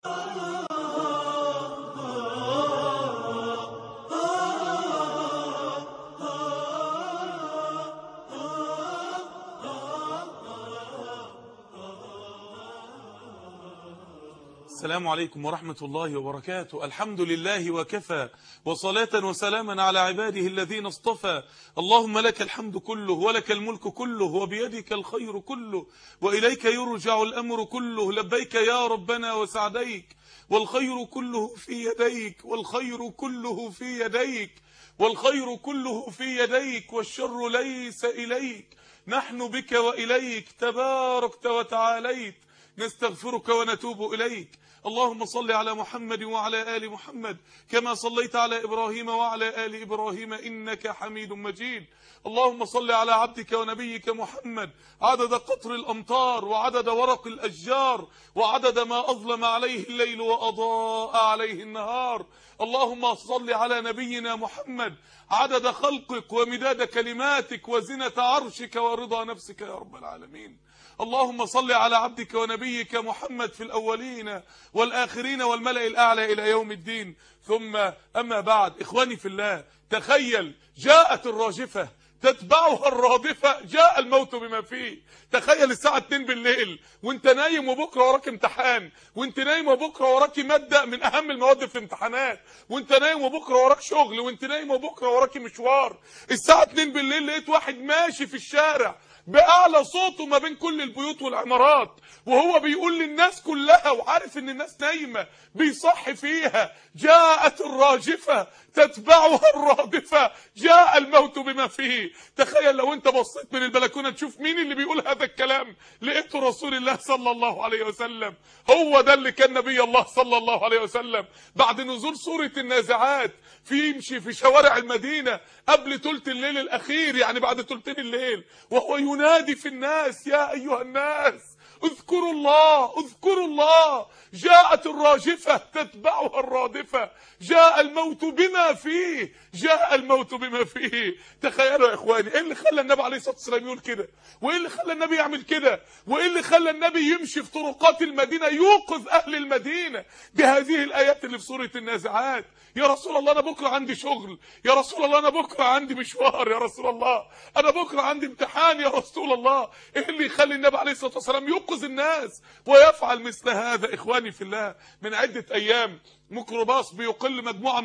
السلام عليكم ورحمة الله وبركاته. الحمد لله وكفى، وصلاة وسلاما على عباده الذين اصطفى. اللهم لك الحمد كله، ولك الملك كله، وبيدك الخير كله، وإليك يرجع الأمر كله. لبيك يا ربنا وسعديك، والخير كله في يديك، والخير كله في يديك، والخير كله في يديك، والشر ليس إليك. نحن بك وإليك تباركت وتعاليت، نستغفرك ونتوب إليك. اللهم صل على محمد وعلى آل محمد كما صليت على إبراهيم وعلى آل إبراهيم إنك حميد مجيد. اللهم صل على عبدك ونبيك محمد عدد قطر الأمطار، وعدد ورق الأشجار، وعدد ما أظلم عليه الليل وأضاء عليه النهار. اللهم صل على نبينا محمد عدد خلقك ومداد كلماتك وزنة عرشك ورضا نفسك يا رب العالمين. اللهم صل على عبدك ونبيك محمد في الأولين والآخرين والملأ الأعلى إلى يوم الدين. ثم أما بعد، إخواني في الله، تخيل جاءت الراجفة تتبعها الرادفة، جاء الموت بما فيه. تخيل الساعة 2 بالليل وانت نايم، وبكرة وراك امتحان، وانت نايم وبكرة وراك مادة من أهم المواد في الامتحانات، وانت نايم وبكرة وراك شغل، وانت نايم وبكرة وراك مشوار. الساعة 2 بالليل لقيت واحد ماشي في الشارع بأعلى صوته ما بين كل البيوت والعمارات، وهو بيقول للناس كلها وعارف ان الناس نايمة بيصحي فيها: جاءت الراجفة تتبعها الرادفة، جاء الموت بما فيه. تخيل لو انت بصيت من البلكونة تشوف مين اللي بيقول هذا الكلام، لقيته رسول الله صلى الله عليه وسلم. هو ده اللي كان نبي الله صلى الله عليه وسلم بعد نزول سورة النازعات يمشي في شوارع المدينة قبل ثلث الليل الأخير، يعني بعد ثلثين الليل، وهو ينادي في الناس: يا أيها الناس اذكروا الله، اذكروا الله، جاءت الراجفة تتبعها الرادفة، جاء الموت بما فيه، جاء الموت بما فيه. تخيلوا يا اخواني، ايه اللي خلى النبي عليه الصلاة والسلام يقول كده؟ وايه اللي خلى النبي يعمل كده؟ وايه اللي خلى النبي يمشي في طرقات المدينة يوقظ اهل المدينة بهذه الايات اللي في سورة النازعات؟ يا رسول الله انا بكره عندي شغل، يا رسول الله انا بكره عندي مشوار، يا رسول الله انا بكره عندي امتحان، يا رسول الله. ايه اللي يخلي النبي عليه الصلاة والسلام يوقظ الناس ويفعل مثل هذا؟ اخواني في الله، من عدة ايام ميكروباص بيقل مجموعة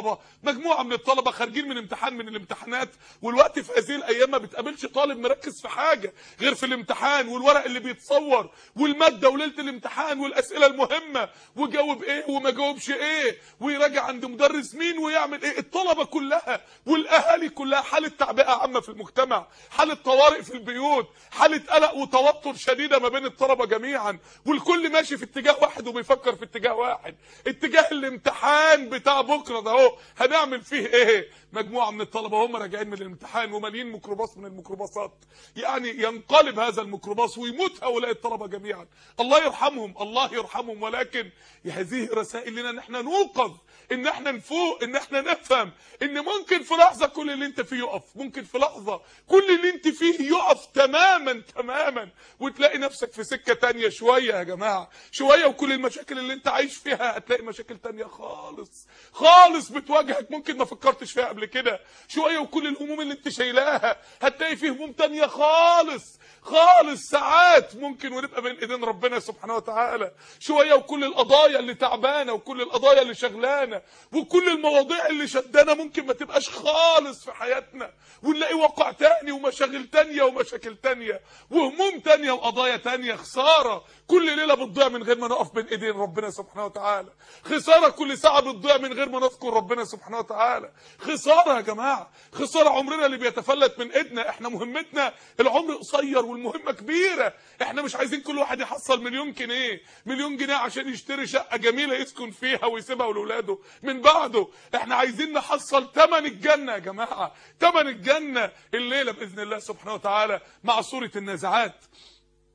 من الطلبة خارجين من امتحان من الامتحانات، والوقت في هذه الايام ما بتقابلش طالب مركز في حاجة غير في الامتحان والورق اللي بيتصور والمادة وليلة الامتحان والاسئلة المهمة، وجاوب ايه وما جاوبش ايه، ويراجع عند مدرس مين ويعمل ايه. الطلبة كلها والاهالي كلها حالة تعبئة عامة في المجتمع، حالة طوارئ في البيوت، حالة قلق وتوتر شديدة ما بين الطلبة جميعا، والكل ماشي في اتجاه واحد وبيفكر في اتجاه واحد، اتجاه الامتحان بتاع بكره ده اهو هنعمل فيه ايه. مجموعه من الطلبه هم راجعين من الامتحان ومالين ميكروباص من الميكروباصات، يعني ينقلب هذا الميكروباص ويموت هؤلاء الطلبه جميعا، الله يرحمهم الله يرحمهم. ولكن هذه رسائل لنا ان احنا نوقظ، ان احنا نفوق، ان احنا نفهم ان ممكن في لحظه كل اللي انت فيه يقف، ممكن في لحظه كل اللي انت فيه يقف تماما تماما، وتلاقي نفسك في سكه تانية. شويه يا جماعه، شويه وكل المشاكل اللي انت عايش فيها هتلاقي مشاكل تانية خالص خالص بتواجهك ممكن ما فكرتش فيها قبل كده. شويه وكل الهموم اللي انت شايلاها هتلاقي فيه هموم تانية خالص خالص. ساعات ممكن ونبقى بين ايدين ربنا سبحانه وتعالى. شويه وكل القضايا اللي تعبانه، وكل القضايا اللي شغلانه، وكل المواضيع اللي شدانا ممكن ما تبقاش خالص في حياتنا، ونلاقي واقع تاني ومشاغل تانية ومشاكل تانية وهموم تانية وقضايا تانية. خساره كل ليله بتضيع من غير ما نقف بين ايدين ربنا سبحانه وتعالى، خساره كل ساعه بتضيع من غير ما نذكر ربنا سبحانه وتعالى. خساره يا جماعه، خساره عمرنا اللي بيتفلت من ايدنا. احنا مهمتنا، العمر قصير والمهمه كبيره. احنا مش عايزين كل واحد يحصل مليون جنيه عشان يشتري شقه جميله يسكن فيها ويسيبها لاولاده من بعده. احنا عايزين نحصل ثمن الجنه يا جماعه، ثمن الجنه الليله باذن الله سبحانه وتعالى مع سوره النازعات.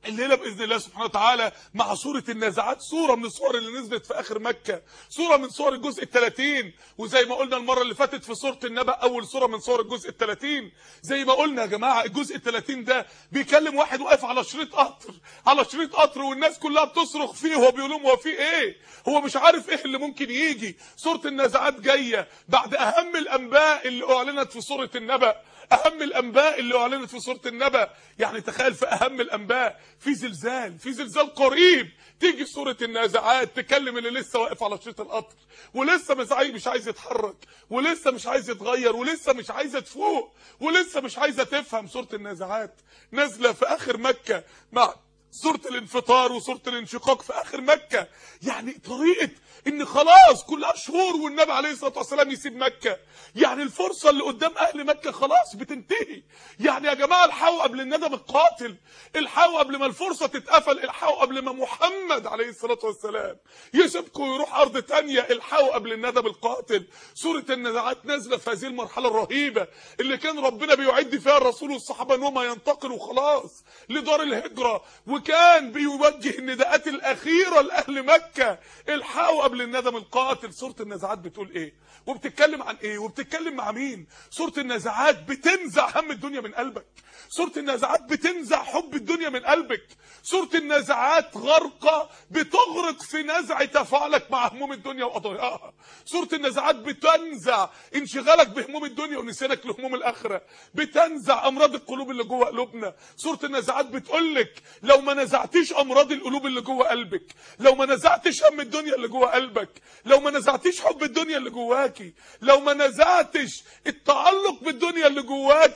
الليله باذن الله سبحانه وتعالى مع سوره النازعات، سوره من السور اللي نزلت في اخر مكه، سوره من سور الجزء ال30. وزي ما قلنا المره اللي فاتت في سوره النبأ اول سوره من سور الجزء ال30، زي ما قلنا يا جماعه الجزء ال30 ده بيكلم واحد واقف على شريط قطر، على شريط قطر، والناس كلها بتصرخ فيه وهو بيقول لهم هو في ايه؟ هو مش عارف ايه اللي ممكن يجي. سوره النازعات جايه بعد اهم الانباء اللي اعلنت في سوره النبأ، اهم الانباء اللي اعلنت في سوره النبأ. يعني تخيل في اهم الانباء في زلزال، في زلزال قريب، تيجي سوره النازعات تكلم اللي لسه واقف على شريط القطر ولسه مش عايز يتحرك، ولسه مش عايز يتغير، ولسه مش عايزه تفوق، ولسه مش عايزه تفهم. سوره النازعات نازله في اخر مكه مع سوره الانفطار وسوره الانشقاق في اخر مكه. يعني طريقه ان خلاص كلها شهور والنبي عليه الصلاه والسلام يسيب مكه، يعني الفرصه اللي قدام اهل مكه خلاص بتنتهي. يعني يا جماعه الحقوا قبل الندم القاتل، الحقوا قبل ما الفرصه تتقفل، الحقوا قبل ما محمد عليه الصلاه والسلام يسيبكم ويروح ارض تانية، الحقوا قبل الندم القاتل. سوره النازعات نازله في هذه المرحله الرهيبه اللي كان ربنا بيعد فيها الرسول والصحابه ان هم ينتقلوا خلاص لدار الهجره، وكان بيوجه النداءات الاخيره لاهل مكه، الحقوا قبل الندم القاتل. سوره النازعات بتقول ايه وبتتكلم عن ايه وبتتكلم مع مين؟ سوره النازعات بتنزع هم الدنيا من قلبك، سوره النازعات بتنزع حب الدنيا من قلبك، سوره النازعات غرقه بتغرق في نزع تفاعلك مع هموم الدنيا وقضاياها، سوره النازعات بتنزع انشغالك بهموم الدنيا ونسيانك لهموم الاخره، بتنزع امراض القلوب اللي جوه قلوبنا. سوره النازعات بتقولك لو ما نزعتيش امراض القلوب اللي جوه قلبك، لو ما نزعتش هم الدنيا اللي جوه قلبك، لو ما نزعتيش حب الدنيا اللي جواكي، لو ما نزعتش التعلق بالدنيا اللي جواك،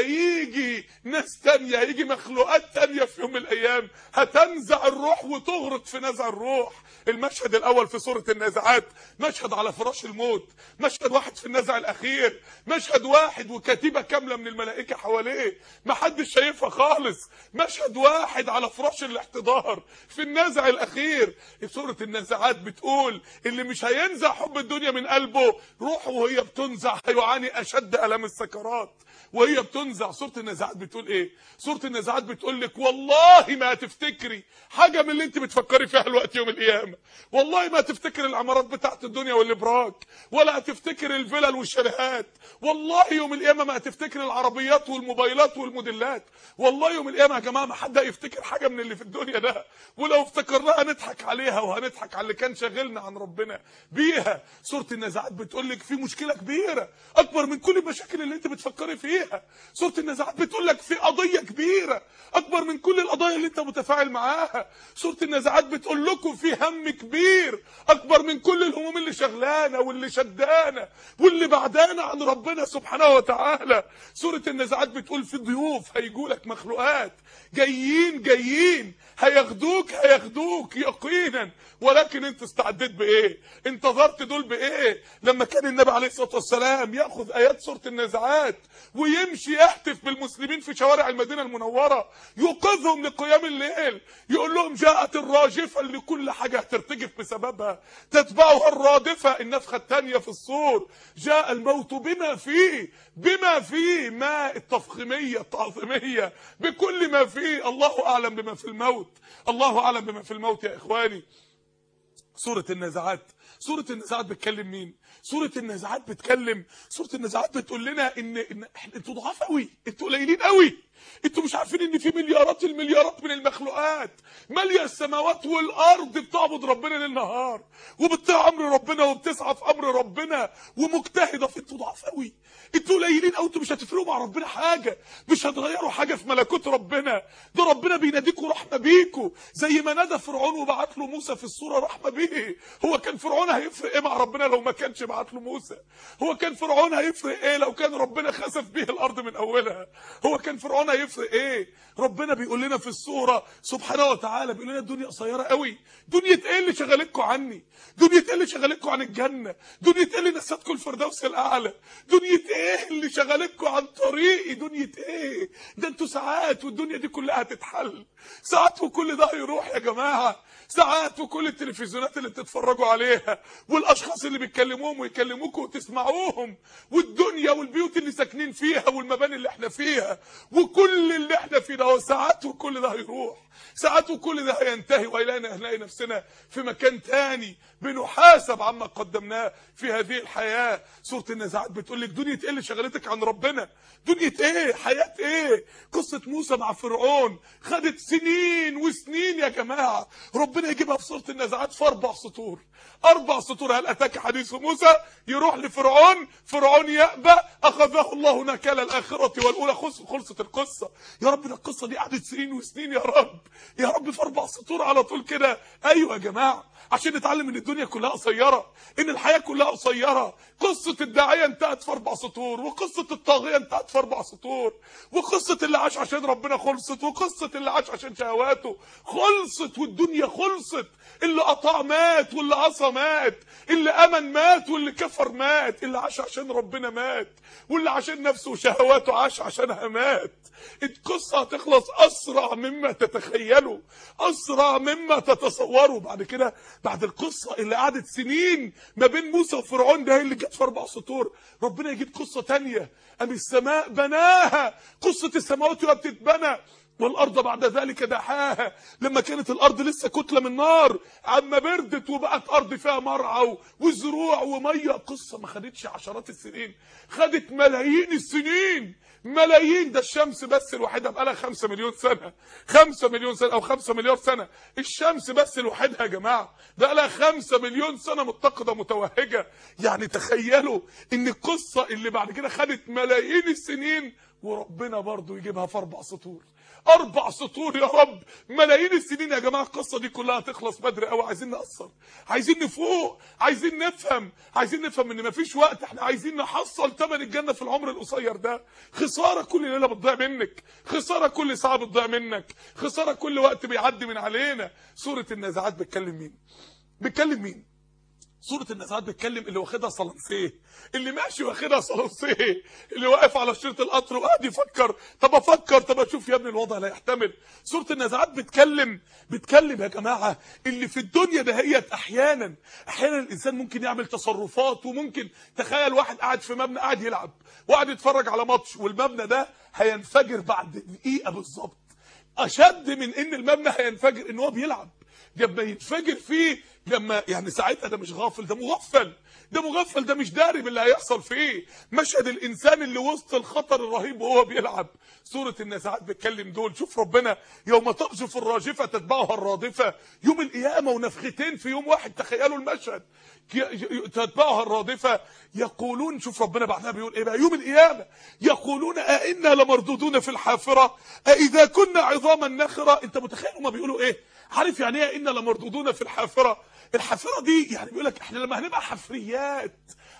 هيجي ناس تانية، هيجي مخلوقات تانية في يوم من الايام هتنزع الروح وتغرق في نزع الروح. المشهد الاول في سورة النازعات مشهد على فراش الموت، مشهد واحد في النزع الاخير، مشهد واحد وكتيبة كاملة من الملائكة حواليه محدش شايفها خالص، مشهد واحد على فراش الاحتضار في النزع الاخير. سورة النازعات بتقول اللي مش هينزع حب الدنيا من قلبه روحه وهي بتنزع هيعاني اشد الام السكرات وهي بتنزع. سورة النازعات بتقول ايه؟ سورة النازعات بتقول لك والله ما هتفتكري حاجة من اللي انت بتفكري فيها الوقت يوم القيامة، والله ما هتفتكر العمارات بتاعت الدنيا والابراج، ولا هتفتكر الفلل والشاليهات، والله يوم القيامة ما هتفتكر العربيات والموبايلات والموديلات، والله يوم القيامة يا جماعة ما حد هيفتكر حاجة من اللي في الدنيا ده، ولو افتكرناها نضحك عليها وهنضحك على اللي كان شاغلنا عن ربنا بيها. سورة النازعات بتقول لك في مشكلة كبيرة اكبر من كل المشاكل اللي انت بتفكري فيها. سورة النازعات بتقول لك في قضية كبيرة اكبر من كل القضايا اللي انت متفاعل معاها. سورة النازعات بتقول لكم في هم كبير اكبر من كل الهموم اللي شغلانا واللي شدانا واللي بعدانا عن ربنا سبحانه وتعالى. سورة النازعات بتقول في ضيوف هيجولك، مخلوقات جايين هياخدوك يقينا، ولكن انت استعديت بايه؟ انتظرت دول بايه؟ لما كان النبي عليه الصلاه والسلام ياخذ ايات سوره النازعات ويمشي يهتف بالمسلمين في شوارع المدينه المنوره يوقظهم لقيام الليل، يقول لهم جاءت الراجفه اللي كل حاجه هترتجف بسببها تتبعها الرادفه، النفخه الثانيه في الصور، جاء الموت بما فيه ما التفخيميه التعظيميه بكل ما فيه. الله اعلم بما في الموت، الله اعلم بما في الموت يا اخواني. سورة النازعات بتكلم مين؟ سورة النازعات بتقول لنا ان انتوا ضعاف قوي، انتوا قليلين قوي، انتوا مش عارفين ان في مليارات المليارات من المخلوقات ماليه السماوات والارض بتعبد ربنا ليل نهار وبتطيع امر ربنا وبتسعى في امر ربنا ومجتهده. انتوا ضعاف قوي، انتوا قليلين قوي، انتوا مش هتفرقوا مع ربنا حاجه، مش هتغيروا حاجه في ملكوت ربنا. ده ربنا بيناديكوا رحمه بيكوا زي ما نادى فرعون وبعت له موسى في الصوره رحمه بيه. هو كان فرعون هيفرق ايه مع ربنا لو ما كانش بعت له موسى؟ هو كان فرعون هيفرق ايه لو كان ربنا خسف بيه الارض من اولها؟ هو كان فرعون هيفرق ايه؟ ربنا بيقول لنا في السوره سبحانه وتعالى، بيقول لنا الدنيا قصيره قوي. دنيا ايه اللي شغلتكم عني؟ دنيا ايه اللي شغلتكم عن الجنه؟ دنيا ايه اللي نسيتكم الفردوس الاعلى؟ دنيا ايه اللي شغلتكم عن طريقي؟ دنيا ايه؟ ده انتوا ساعات والدنيا دي كلها هتتحل، ساعات وكل ده هيروح يا جماعه، ساعات وكل التلفزيونات اللي بتتفرجوا عليها فيها، والاشخاص اللي بيتكلموهم ويكلموكم وتسمعوهم، والدنيا والبيوت اللي ساكنين فيها والمباني اللي احنا فيها وكل اللي احنا فيه ده، ساعات وكل ده هيروح، ساعات وكل ده هينتهي، وهنلاقي نفسنا في مكان تاني بنحاسب عما قدمناه في هذه الحياة. سورة النازعات بتقول لك دنيا ايه اللي شغلتك عن ربنا؟ دنيا ايه؟ حياة ايه؟ قصة موسى مع فرعون خدت سنين وسنين يا جماعة، ربنا يجيبها في سورة النازعات في 4 سطور. 4 سطور. هل اتاك حديث موسى؟ يروح لفرعون، فرعون يأبى، اخذه الله نكال الاخرة والاولى. خلصت القصة. يا رب ده القصة دي قعدت سنين وسنين يا رب، يا رب في 4 سطور على طول كده. ايوه يا جماعة، عشان نتعلم ان الدنيا كلها قصيره، ان الحياه كلها قصيره. قصه الداعيه انتهت في 4 سطور، وقصه الطاغيه انتهت في 4 سطور، وقصه اللي عاش عشان ربنا خلصت، وقصه اللي عاش عشان شهواته خلصت، والدنيا خلصت. اللي قطع مات، واللي عصى مات، اللي امن مات، واللي كفر مات، اللي عاش عشان ربنا مات، واللي عشان نفسه وشهواته عاش عشانها مات. القصه هتخلص اسرع مما تتخيلوا، اسرع مما تتصوروا. بعد كده، بعد القصه اللي قعدت سنين ما بين موسى وفرعون ده اللي جت في 4 سطور، ربنا يجيب قصه تانية. ام السماء بناها، قصه السماوات وهي بتتبنى، والارض بعد ذلك دحاها. لما كانت الارض لسه كتله من نار، عما بردت وبقت ارض فيها مرعى وزروع وميه. قصه ما خدتش عشرات السنين، خدت ملايين السنين، ملايين. ده الشمس بس الوحيده بقى لها 5 مليون سنه، 5 مليون سنه او 5 مليار سنه. الشمس بس الوحيده يا جماعه بقى لها 5 مليون سنه متقده متوهجه. يعني تخيلوا ان القصه اللي بعد كده خدت ملايين السنين، وربنا برضو يجيبها في 4 سطور. 4 سطور يا رب، ملايين السنين يا جماعه. القصه دي كلها تخلص بدري قوي. عايزين نقصر، عايزين نفوق، عايزين نفهم، عايزين نفهم ان مفيش وقت. احنا عايزين نحصل ثمن الجنه في العمر القصير ده. خساره كل ليله بتضيع منك، خساره كل ساعه بتضيع منك، خساره كل وقت بيعدي من علينا. سوره النازعات بتكلم مين؟ بتكلم مين؟ سورة النازعات بتكلم اللي واخدها صلنسيه، اللي ماشي واخدها صلنسيه، اللي واقف على شريط القطر وقاعد يفكر، طب افكر، طب اشوف يا ابني الوضع لا يحتمل. سورة النازعات بتكلم يا جماعة اللي في الدنيا دهيت احيانا الانسان ممكن يعمل تصرفات، وممكن تخيل واحد قاعد في مبنى قاعد يلعب وقاعد يتفرج على ماتش، والمبنى ده هينفجر بعد دقيقة بالظبط. اشد من ان المبنى هينفجر ان هو بيلعب. لما ينفجر فيه، لما يعني ساعتها ده مش غافل، ده مغفل، ده مغفل، ده مش داري باللي هيحصل فيه. مشهد الانسان اللي وسط الخطر الرهيب وهو بيلعب. سوره النازعات بتكلم دول. شوف ربنا يوم ترجف الراجفه تتبعها الرادفه، يوم القيامه ونفختين في يوم واحد. تخيلوا المشهد، تتبعها الرادفه يقولون. شوف ربنا بعدها بيقول ايه بقى؟ يوم القيامه يقولون أئنا لمردودون في الحافره أئذا كنا عظاما نخره. انت متخيل هما بيقولوا ايه؟ عارف يعني ايه إنا لمردودون في الحافره؟ الحافره دي يعني بيقول لك احنا لما هنبقى حفريات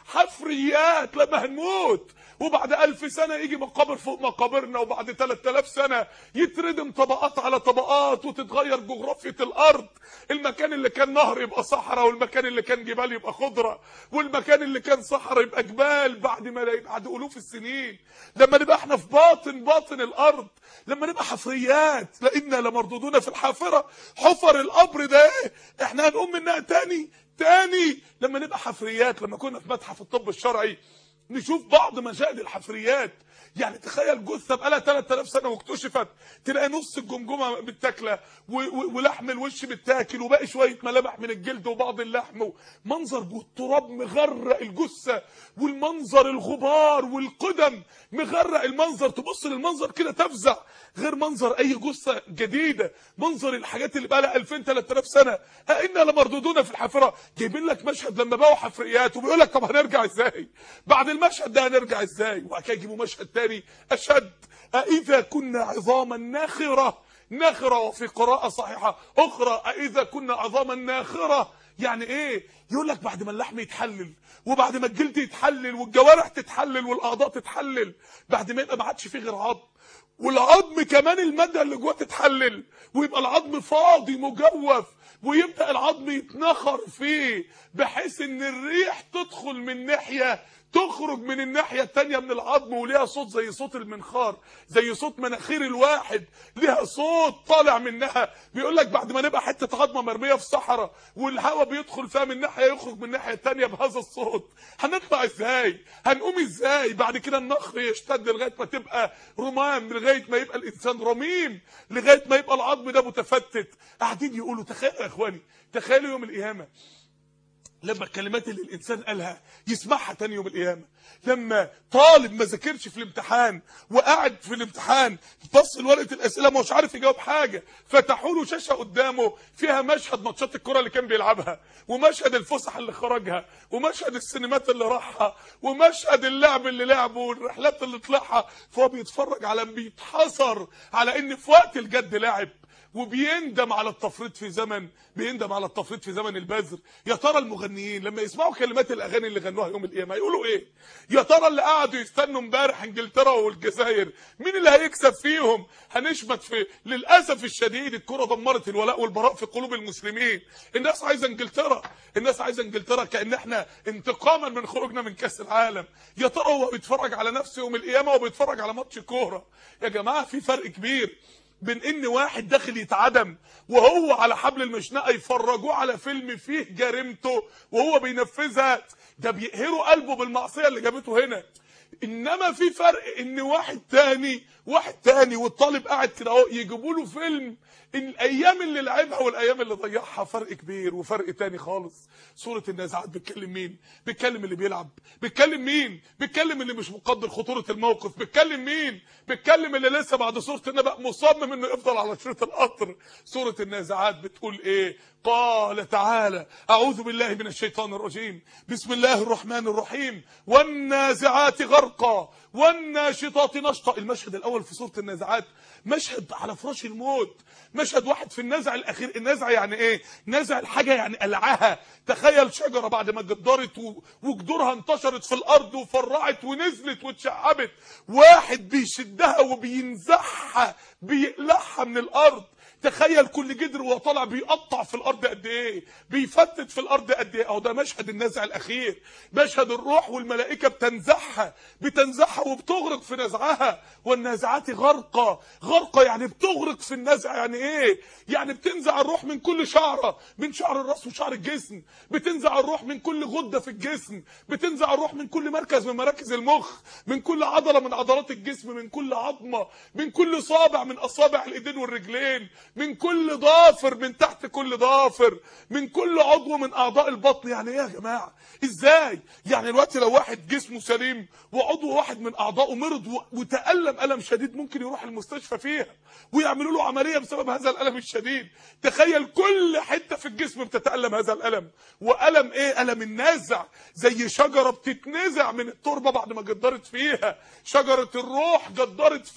لما هنموت، وبعد 1000 سنه يجي مقابر فوق مقابرنا، وبعد 3000 سنه يتردم طبقات على طبقات، وتتغير جغرافيه الارض. المكان اللي كان نهر يبقى صحراء، والمكان اللي كان جبال يبقى خضره، والمكان اللي كان صحراء يبقى جبال. بعد الوف السنين، لما نبقى احنا في باطن الارض، لما نبقى حفريات. لإنا لمردودون في الحافره. حفر القبر ده ايه؟ احنا هنقوم منها تاني لما نبقى حفريات. لما كنا في متحف الطب الشرعي نشوف بعض مشاهد الحفريات. يعني تخيل جثه بقالها 3000 سنه واكتشفت، تلاقي نص الجمجمه متاكله، ولحم الوش متاكل، وباقي شويه ملامح من الجلد وبعض اللحم. منظر التراب مغرق الجثه، والمنظر الغبار والقدم مغرق المنظر. تبص للمنظر كده تفزع، غير منظر اي جثه جديده. منظر الحاجات اللي بقالها 2000 3000 سنه. أئنا لمردودون في الحافره. جايبين لك مشهد لما بقوا حفريات، وبيقول لك طب هنرجع ازاي بعد المشهد ده؟ هنرجع ازاي؟ وبعد كده يجيبوا مشهد تاني اشد. أئذا كنا عظاما ناخره، وفي قراءه صحيحه اخرى أئذا كنا عظاما ناخره. يعني ايه؟ يقول لك بعد ما اللحم يتحلل، وبعد ما الجلد يتحلل، والجوارح تتحلل، والاعضاء تتحلل، بعد ما يبقى ما عادش فيه غير عظم، والعظم كمان الماده اللي جواه تتحلل، ويبقى العظم فاضي مجوف، ويبدا العظم يتنخر فيه بحيث ان الريح تدخل من ناحيه تخرج من الناحيه الثانيه من العظم وليها صوت زي صوت المنخار، زي صوت مناخير الواحد، ليها صوت طالع منها. بيقول لك بعد ما نبقى حته عظمه مرميه في صحراء والهواء بيدخل فيها من ناحيه يخرج من الناحيه الثانيه بهذا الصوت، هنطلع ازاي؟ هنقوم ازاي؟ بعد كده النخر يشتد لغايه ما تبقى رمام، لغايه ما يبقى الانسان رميم، لغايه ما يبقى العظم ده متفتت. قاعدين يقولوا تخيلوا يا اخواني، تخيلوا يوم القيامه لما الكلمات اللي الانسان قالها يسمعها تاني يوم القيامه. لما طالب ما ذاكرش في الامتحان وقعد في الامتحان بص لورقه الاسئله مش عارف يجاوب حاجه، فتحوا له شاشه قدامه فيها مشهد ماتشات الكره اللي كان بيلعبها، ومشهد الفسح اللي خرجها، ومشهد السينمات اللي راحها، ومشهد اللعب اللي لعبه، والرحلات اللي طلعها. فهو بيتفرج على بيتحسر على ان في وقت الجد لعب، وبيندم على التفريط في زمن، بيندم على التفريط في زمن البذر. يا ترى المغنيين لما يسمعوا كلمات الاغاني اللي غنوها يوم القيامه يقولوا ايه؟ يا ترى اللي قعدوا يستنوا امبارح انجلترا والجزائر مين اللي هيكسب فيهم؟ هنشمت في للاسف الشديد الكره دمرت الولاء والبراء في قلوب المسلمين. الناس عايزه انجلترا، الناس عايزه انجلترا كأن احنا انتقاما من خروجنا من كاس العالم. يا ترى هو بيتفرج على نفسه يوم القيامه وبيتفرج على ماتش كوره؟ يا جماعه في فرق كبير بين ان واحد داخل يتعدم وهو على حبل المشنقه يفرجوه على فيلم فيه جريمته وهو بينفذها، ده بيقهروا قلبه بالمعصيه اللي جابته هنا. انما في فرق ان واحد تاني والطالب قاعد كده اهو يجيبوا له فيلم الايام اللي لعبها والايام اللي ضيعها، فرق كبير وفرق تاني خالص. سوره النازعات بتكلم مين؟ بتكلم اللي بيلعب. بتكلم مين؟ بتكلم اللي مش مقدر خطوره الموقف. بتكلم مين؟ بتكلم اللي لسه بعد سوره النبأ مصمم انه يفضل على شريط القطر. سوره النازعات بتقول ايه؟ قال تعالى: اعوذ بالله من الشيطان الرجيم، بسم الله الرحمن الرحيم، والنازعات غرقا والناشطات نشطا. المشهد الاول في سوره النازعات مشهد على فراش الموت، مشهد واحد في النزع الاخير. النزع يعني ايه؟ نزع الحاجه يعني قلعها. تخيل شجره بعد ما جدرت وجذورها انتشرت في الارض وفرعت ونزلت واتشعبت، واحد بيشدها وبينزعها بيقلعها من الارض. تخيل كل جدر وهو طالع بيقطع في الارض قد ايه، بيفتت في الارض قد ايه. اهو ده مشهد النزع الاخير، مشهد الروح والملائكه بتنزعها وبتغرق في نزعها. والنازعات غرقا يعني بتغرق في النزع. يعني ايه؟ يعني بتنزع الروح من كل شعره، من شعر الراس وشعر الجسم، بتنزع الروح من كل غده في الجسم، بتنزع الروح من كل مركز من مراكز المخ، من كل عضله من عضلات الجسم، من كل عظمه، من كل صابع من اصابع الايدين والرجلين، من كل ضافر من تحت كل ضافر، من كل عضو من اعضاء البطن. يعني ايه يا جماعه؟ ازاي؟ يعني دلوقتي لو واحد جسمه سليم وعضو واحد من اعضائه مرض وتألم الم شديد ممكن يروح المستشفى فيها ويعملوا له عمليه بسبب هذا الالم الشديد. تخيل كل حته في الجسم بتتألم هذا الالم. والم ايه؟ الم النزع. زي شجره بتتنزع من التربه بعد ما جدرت فيها. شجره الروح جدرت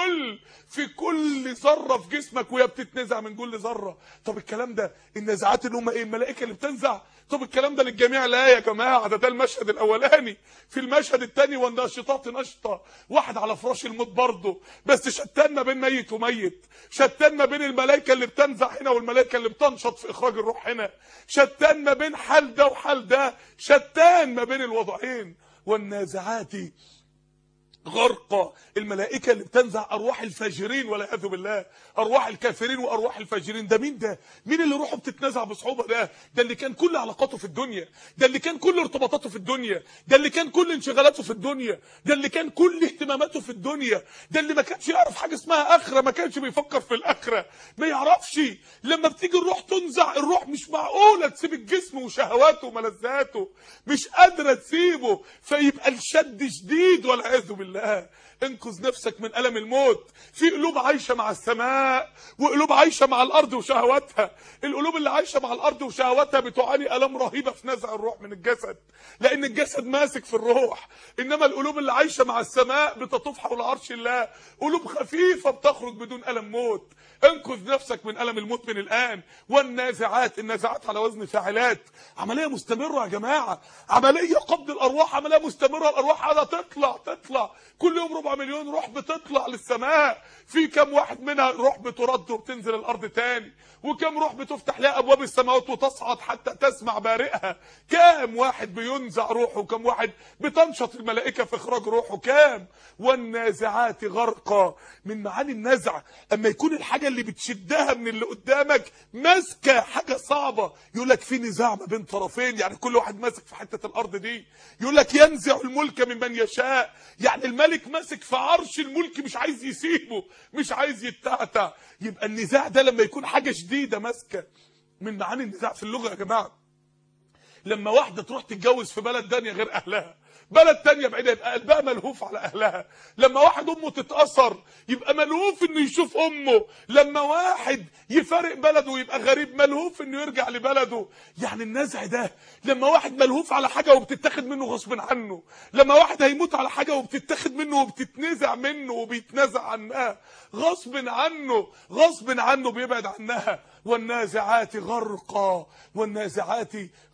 في كل ذره في جسمك وهي بتتنزع من كل ذره. طب الكلام ده النزعات اللي هم ايه؟ الملائكه اللي بتنزع؟ طب الكلام ده للجميع؟ لا يا جماعه، ده المشهد الاولاني. في المشهد الثاني والناشطات نشطه، واحد على فراش الموت برضه، بس شتان ما بين ميت وميت، شتان ما بين الملائكه اللي بتنزع هنا والملائكه اللي بتنشط في اخراج الروح هنا، شتان ما بين حال ده وحال ده، شتان ما بين الوضعين. والنازعات غرقا، الملائكه اللي بتنزع ارواح الفاجرين والعياذ بالله، ارواح الكافرين وارواح الفاجرين. ده مين ده؟ مين اللي روحه بتتنزع بصعوبه؟ ده اللي كان كل علاقاته في الدنيا، ده اللي كان كل ارتباطاته في الدنيا، ده اللي كان كل انشغالاته في الدنيا، ده اللي كان كل اهتماماته في الدنيا، ده اللي ما كانش يعرف حاجه اسمها اخره، ما كانش بيفكر في الاخره، ما يعرفش. لما بتيجي الروح تنزع، الروح مش معقوله تسيب الجسم وشهواته وملذاته، مش قادره تسيبه، فيبقى الشد شديد والعياذ بالله. انقذ نفسك من ألم الموت. في قلوب عايشة مع السماء وقلوب عايشة مع الأرض وشهواتها. القلوب اللي عايشة مع الأرض وشهواتها بتعاني ألم رهيبة في نزع الروح من الجسد، لأن الجسد ماسك في الروح. إنما القلوب اللي عايشة مع السماء بتطوف حول عرش الله، قلوب خفيفة بتخرج بدون ألم موت. انقذ نفسك من ألم الموت من الآن. والنازعات، النازعات على وزن فاعلات، عملية مستمرة يا جماعة، عملية قبض الأرواح، عملية مستمرة. الأرواح على تطلع كل يوم 4 مليون روح بتطلع للسماء، في كم واحد منها روح بترد وبتنزل الارض تاني، وكم روح بتفتح لها ابواب السماوات وتصعد حتى تسمع بارئها، كام واحد بينزع روحه، وكم واحد بتنشط الملائكه في اخراج روحه، كام. والنازعات غرقا، من معاني النزع اما يكون الحاجه اللي بتشدها من اللي قدامك ماسكه حاجه صعبه، يقول لك في نزاع ما بين طرفين، يعني كل واحد ماسك في حته الارض دي. يقول لك ينزع الملك ممن يشاء، يعني الملك ماسك في عرش الملك مش عايز يسيبه، مش عايز يتعتع. يبقى النزاع ده لما يكون حاجه شديده ماسكه. من معاني النزاع في اللغه يا جماعه، لما واحده تروح تتجوز في بلد تانية غير اهلها، بلد تانية بعيدة، يبقى قلبها ملهوف على اهلها. لما واحد امه تتأثر يبقى ملهوف انه يشوف امه. لما واحد يفارق بلده ويبقى غريب ملهوف انه يرجع لبلده. يعني النزع ده لما واحد ملهوف على حاجة وبتتاخد منه غصب عنه، لما واحد هيموت على حاجة وبتتاخد منه وبتتنزع منه وبيتنزع عنها غصب عنه، غصب عنه بيبعد عنها. والنازعات غرقا، والنازعات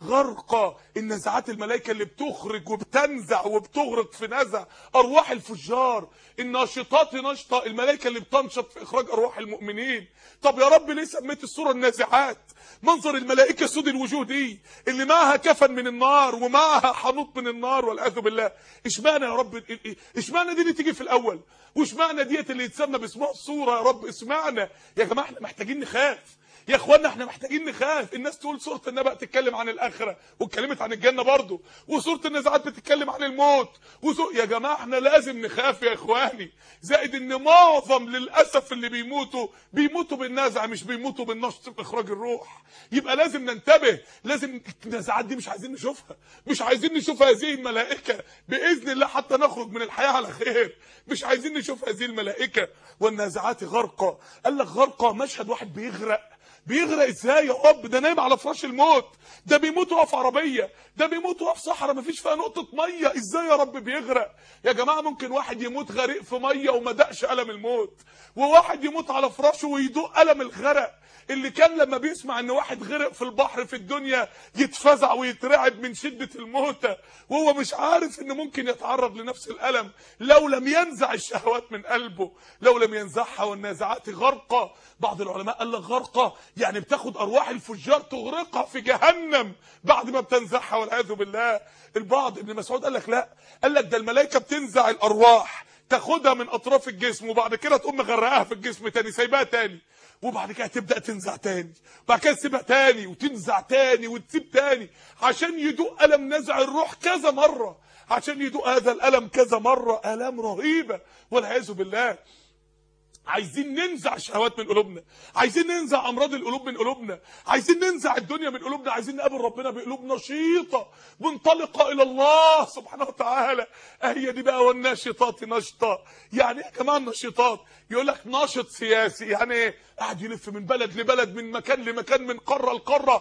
غرقا، النزعات الملائكة اللي بتخرج وبتنزع وبتغرق في نزع أرواح الفجار. الناشطات نشطة، الملائكة اللي بتنشط في إخراج أرواح المؤمنين. طب يا رب ليه سميت السورة النازعات؟ منظر الملائكة سود الوجوه دي اللي معها كفن من النار ومعها حنوط من النار والعياذ بالله. اشمعنى يا رب؟ اشمعنى دي اللي تيجي في الأول؟ واشمعنى ديت اللي يتسمى باسمها السورة يا رب؟ اسمعنا يا جماعة، احنا محتاجين نخاف يا اخوانا، احنا محتاجين نخاف. الناس تقول سورة النبأ تتكلم عن الآخرة واتكلمت عن الجنة برضه، وسورة النازعات بتتكلم عن الموت، يا جماعة احنا لازم نخاف يا اخواني. زائد ان معظم للأسف اللي بيموتوا بالنزع، مش بيموتوا بالنشط بإخراج الروح. يبقى لازم ننتبه، لازم النزعات دي مش عايزين نشوفها، مش عايزين نشوف هذه الملائكة بإذن الله حتى نخرج من الحياة على خير. مش عايزين نشوف هذه الملائكة. والنازعات غرقا، قال لك غرقا مشهد واحد بيغرق ازاي يا رب؟ ده نايم على فراش الموت، ده بيموت وهو في عربيه، ده بيموت وهو في صحراء مفيش فيها نقطه ميه، ازاي يا رب بيغرق؟ يا جماعه ممكن واحد يموت غريق في ميه وما دقش الم الموت، وواحد يموت على فراشه ويدوق الم الغرق. اللي كان لما بيسمع ان واحد غرق في البحر في الدنيا يتفزع ويترعب من شده الموتى، وهو مش عارف انه ممكن يتعرض لنفس الالم لو لم ينزع الشهوات من قلبه، لو لم ينزعها. والنازعات غرقا، بعض العلماء قال لك غرقا يعني بتاخد ارواح الفجار تغرقها في جهنم بعد ما بتنزعها والعياذ بالله. البعض ابن مسعود قال لك لا، قال لك ده الملائكه بتنزع الارواح تاخدها من اطراف الجسم وبعد كده تقوم مغرقاها في الجسم تاني، سايباها تاني، وبعد كده تبدا تنزع تاني، وبعد كده تسيبها تاني وتنزع تاني وتسيب تاني، عشان يدوق الم نزع الروح كذا مره، عشان يدوق هذا الالم كذا مره، الام رهيبه والعياذ بالله. عايزين ننزع شهوات من قلوبنا، عايزين ننزع امراض القلوب من قلوبنا، عايزين ننزع الدنيا من قلوبنا، عايزين نقابل ربنا بقلوب نشيطه منطلقه الى الله سبحانه وتعالى. هي دي بقى. والناشطات نشطه، يعني ايه كمان نشطات؟ يقول لك ناشط سياسي، يعني ايه؟ قاعد يلف من بلد لبلد، من مكان لمكان، من قاره لقاره،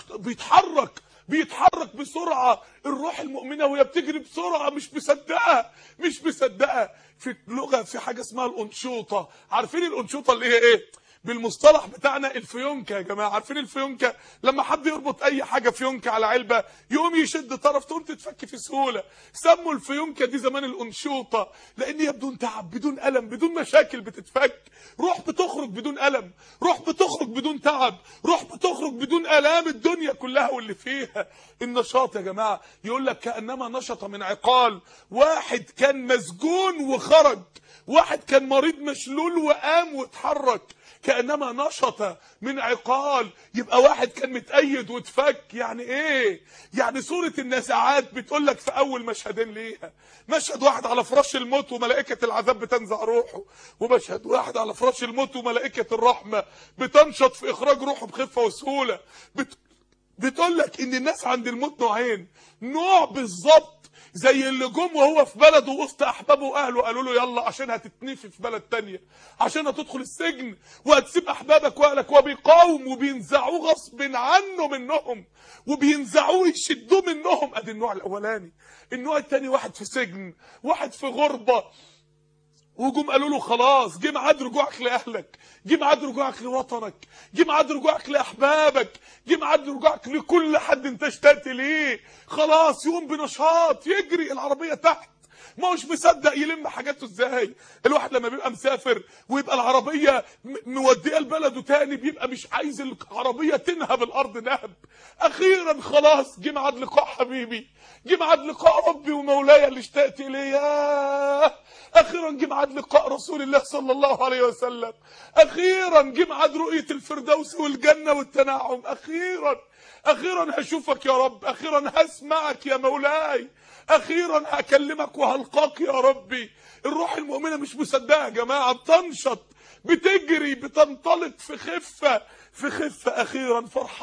بيتحرك بسرعه. الروح المؤمنه وهي بتجري بسرعه مش مصدقه. في اللغه في حاجه اسمها الانشوطه، عارفين الانشوطه اللي هي ايه؟ بالمصطلح بتاعنا الفيونكه يا جماعه، عارفين الفيونكه؟ لما حد يربط اي حاجه فيونكه على علبه يقوم يشد طرف تقوم تتفك في سهوله. سموا الفيونكه دي زمان الانشوطه، لان هي بدون تعب، بدون الم، بدون مشاكل بتتفك. روح بتخرج بدون الم، روح بتخرج بدون تعب، روح بتخرج بدون الام الدنيا كلها واللي فيها. النشاط يا جماعه يقول لك كانما نشط من عقال، واحد كان مسجون وخرج، واحد كان مريض مشلول وقام واتحرك، كأنما نشط من عقال. يبقى واحد كان متأيد واتفك. يعني ايه؟ يعني سورة النازعات بتقول لك في اول مشهدين ليها، مشهد واحد على فراش الموت وملائكة العذاب بتنزع روحه، ومشهد واحد على فراش الموت وملائكة الرحمة بتنشط في اخراج روحه بخفة وسهولة. بتقول لك ان الناس عند الموت نوعين، نوع بالظبط زي اللي جم وهو في بلده وسط احبابه واهله قالوا له يلا عشان هتتنفي في بلد تانية، عشان هتدخل السجن وهتسيب احبابك واهلك، وبيقاوم وبينزعوه غصب عنه منهم، وبينزعوه يشدوه منهم. ادي النوع الاولاني. النوع الثاني واحد في سجن، واحد في غربه، وجم قالوا له خلاص جه ميعاد رجوعك لاهلك، جه ميعاد رجوعك لوطنك، جه ميعاد رجوعك لاحبابك، جه ميعاد رجوعك لكل حد انت اشتقت ليه. خلاص يقوم بنشاط، يجري العربيه تحت، ما هوش مصدق يلم حاجاته ازاي. الواحد لما بيبقى مسافر ويبقى العربيه موديه لبلده تاني بيبقى مش عايز العربيه تنهب الارض نهب. اخيرا خلاص جه ميعاد لقاء حبيبي، جه ميعاد لقاء ربي ومولاي اللي اشتقت اليه. اخيرا جه ميعاد لقاء رسول الله صلى الله عليه وسلم. اخيرا جه ميعاد رؤيه الفردوس والجنه والتنعم. اخيرا هشوفك يا رب، اخيرا هسمعك يا مولاي، اخيرا هكلمك وهلقاك يا ربي. الروح المؤمنه مش مصدقه يا جماعه، بتنشط، بتجري، بتنطلق في خفه اخيرا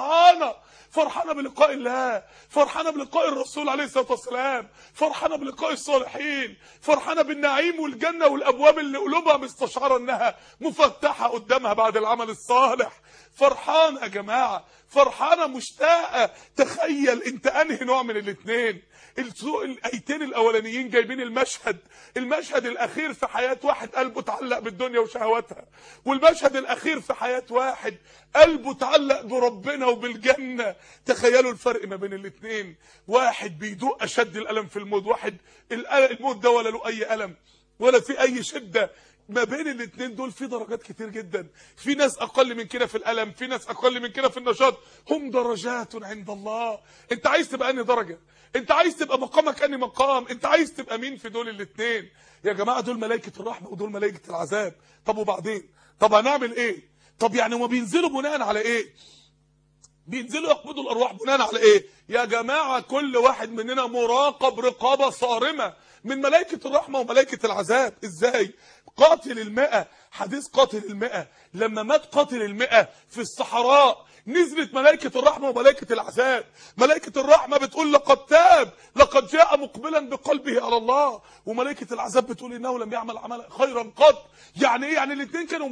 فرحانه بلقاء الله، فرحانه بلقاء الرسول عليه الصلاه والسلام، فرحانه بلقاء الصالحين، فرحانه بالنعيم والجنه والابواب اللي قلوبها مستشعره انها مفتحه قدامها بعد العمل الصالح. فرحانه يا جماعه، فرحانه مشتاقه. تخيل انت انهي نوع من الاثنين. الايتين الاولانيين جايبين المشهد الاخير في حياه واحد قلبه اتعلق بالدنيا وشهواتها، والمشهد الاخير في حياه واحد قلبه اتعلق بربنا وبالجنه. تخيلوا الفرق ما بين الاثنين. واحد بيدوق اشد الالم في الموت، واحد الموت ده ولا له اي الم ولا في اي شده. ما بين الاثنين دول في درجات كتير جدا. في ناس اقل من كده في الالم، في ناس اقل من كده في النشاط. هم درجات عند الله. انت عايز تبقى انهي درجه؟ انت عايز تبقى مقامك انهي مقام؟ انت عايز تبقى مين في دول الاثنين؟ يا جماعه دول ملائكه الرحمه ودول ملائكه العذاب. طب وبعدين؟ طب هنعمل ايه؟ طب يعني هما بينزلوا بناء على ايه؟ بينزلوا يقبضوا الارواح بناء على ايه؟ يا جماعه كل واحد مننا مراقب رقابه صارمه من ملائكه الرحمه وملائكه العذاب. ازاي؟ قاتل المئة، حديث قاتل المئة، لما مات قاتل المئة في الصحراء نزلت ملائكة الرحمة وملائكة العذاب. ملائكة الرحمة بتقول لقد تاب، لقد جاء مقبلا بقلبه على الله، وملائكة العذاب بتقول انه لم يعمل عملا خيرا قط. يعني ايه؟ يعني الاثنين كانوا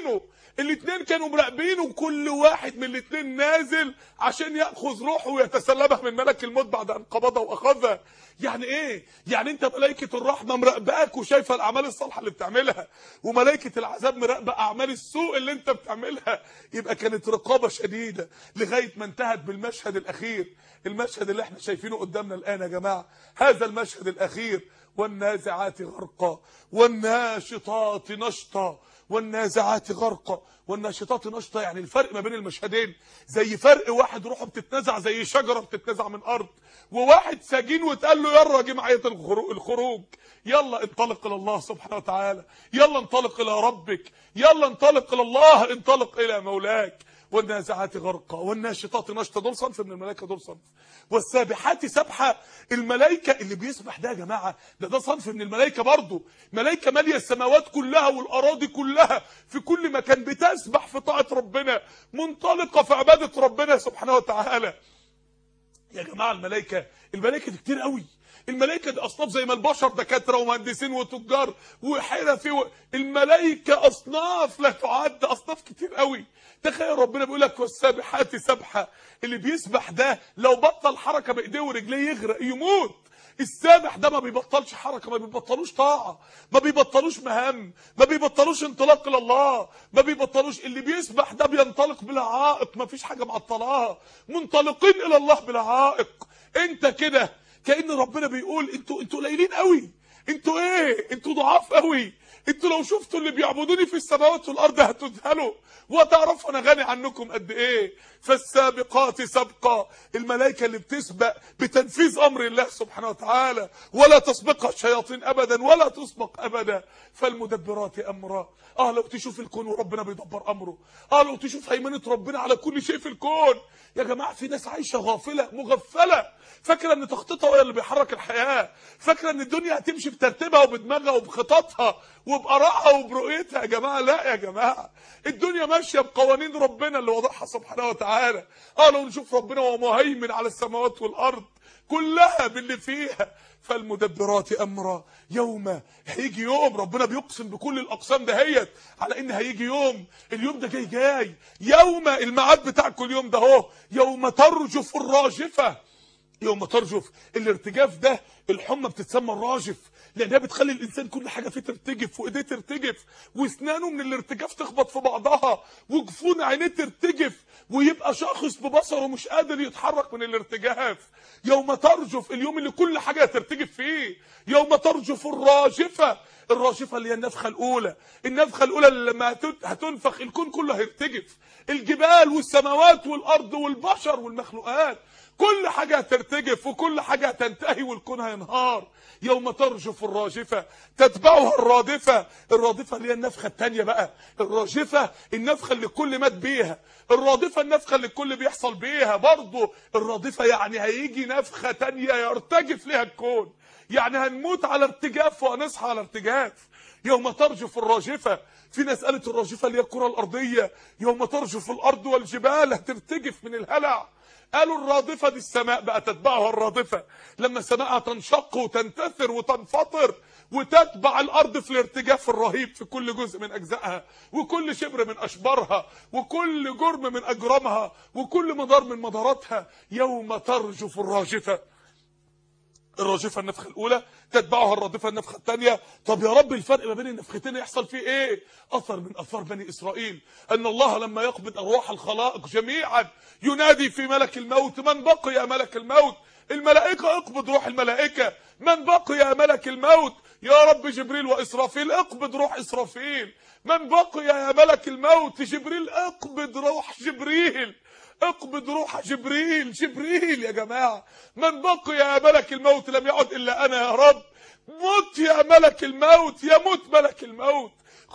مراقبينه، وكل واحد من الاثنين نازل عشان ياخذ روحه ويتسلمها من ملك الموت بعد ان قبضها واخذها. يعني ايه؟ يعني انت ملائكة الرحمة مراقباك وشايفة الاعمال الصالحة اللي بتعملها، وملائكة العذاب مراقبة اعمال السوء اللي انت بتعملها. يبقى كانت رقابة شديدة لغاية ما انتهت بالمشهد الاخير، المشهد اللي احنا شايفينه قدامنا الان يا جماعة. هذا المشهد الاخير: والنازعات غرقا والناشطات نشطا والنازعات غرقا والناشطات نشطا. يعني الفرق ما بين المشهدين زي فرق واحد روحه بتتنزع زي شجره بتتنزع من ارض، وواحد سجين واتقال له يلا جمعيه الخروج، يلا انطلق الى الله سبحانه وتعالى، يلا انطلق الى ربك، يلا انطلق الى الله، انطلق الى مولاك. والنازعات غرقا والناشطات نشطا، دول صنف من الملائكه، دول صنف. والسابحات سبحه، الملائكه اللي بيسبح ده يا جماعه ده صنف من الملائكه برضه. ملائكه ماليه السماوات كلها والاراضي كلها، في كل مكان بتسبح في طاعه ربنا، منطلقه في عباده ربنا سبحانه وتعالى. يا جماعه الملائكه دي كتير قوي. الملائكه دي اصناف زي ما البشر دكاتره ومهندسين وتجار وحرفي الملائكه اصناف لا تعد، اصناف كتير قوي. تخيل ربنا بيقول لك والسابحات سبحه، اللي بيسبح ده لو بطل حركه بايديه ورجليه يغرق يموت. السابح ده ما بيبطلش حركه، ما بيبطلوش طاعه، ما بيبطلوش مهام، ما بيبطلوش انطلاق الى الله، ما بيبطلوش. اللي بيسبح ده بينطلق بلا عائق، ما فيش حاجه معطلاه، منطلقين الى الله بلا عائق. انت كده كأن ربنا بيقول انتوا قليلين قوي، انتوا ايه؟ انتوا ضعاف قوي. انتوا لو شفتوا اللي بيعبدوني في السماوات والارض هتذهلوا وهتعرفوا انا غني عنكم قد ايه. فالسابقات سبقا، الملائكه اللي بتسبق بتنفيذ امر الله سبحانه وتعالى، ولا تسبقها الشياطين ابدا ولا تسبق ابدا. فالمدبرات امرا، لو تشوف الكون وربنا بيدبر امره، لو تشوف هيمنه ربنا على كل شيء في الكون. يا جماعه في ناس عايشه غافله مغفله، فاكره ان تخطيطها هو اللي بيحرك الحياه، فاكره ان الدنيا هتمشي بترتيبها وبدماغها وبخططها وبارائها وبرؤيتها. يا جماعه لا، يا جماعه الدنيا ماشيه بقوانين ربنا اللي وضعها سبحانه وتعالى. لو نشوف ربنا وهو مهيمن على السماوات والارض كلها باللي فيها. فالمدبرات امرا، يوم هيجي يوم، ربنا بيقسم بكل الاقسام دهيت على ان هيجي يوم. اليوم ده جاي يوم الميعاد بتاع كل يوم ده اهو، يوم ترجف الراجفه. يوم ترجف، الارتجاف ده الحمى بتتسمى الراجف، لانها بتخلي الانسان كل حاجه فيه ترتجف، وايديه ترتجف، واسنانه من الارتجاف تخبط في بعضها، وجفون عينيه ترتجف، ويبقى شاخص ببصره مش قادر يتحرك من الارتجاف. يوم ترجف، اليوم اللي كل حاجه ترتجف فيه. يوم ترجف الراجفه، الراجفه اللي هي النفخه الاولى. النفخه الاولى اللي لما هتنفخ الكون كله هيرتجف، الجبال والسماوات والارض والبشر والمخلوقات، كل حاجه هترتجف وكل حاجه هتنتهي والكون هينهار. يوم ترجف الراجفه تتبعها الرادفه. الرادفه اللي هي النفخه الثانيه بقى. الراجفه النفخه اللي الكل مات بيها، الرادفه النفخه اللي الكل بيحصل بيها برضه. الرادفه يعني هيجي نفخه ثانيه يرتجف ليها الكون، يعني هنموت على ارتجاف وهنصحى على ارتجاف. يوم ترجف الراجفه. في ناس قالت الراجفه اللي هي الكره الارضيه. يوم ترجف الارض والجبال هترتجف من الهلع. قالوا الرادفه دي السماء بقى، تتبعها الرادفه، لما السماء تنشق وتنتثر وتنفطر وتتبع الارض في الارتجاف الرهيب في كل جزء من اجزائها، وكل شبر من اشبارها، وكل جرم من اجرامها، وكل مدار من مداراتها. يوم ترجف الراجفه. الراجفه النفخه الاولى، تتبعها الرادفه النفخه الثانيه. طب يا رب الفرق ما بين النفختين يحصل فيه ايه؟ اثر من اثار بني اسرائيل ان الله لما يقبض ارواح الخلائق جميعا ينادي في ملك الموت: من بقي يا ملك الموت؟ الملائكه اقبض روح الملائكه. من بقي يا ملك الموت؟ يا رب جبريل واسرافيل، اقبض روح اسرافيل. من بقي يا ملك الموت؟ جبريل، اقبض روح جبريل. اقبض روح جبريل. جبريل يا جماعه. من بقي يا ملك الموت؟ لم يعد الا انا يا رب. مت يا ملك الموت، يموت ملك الموت.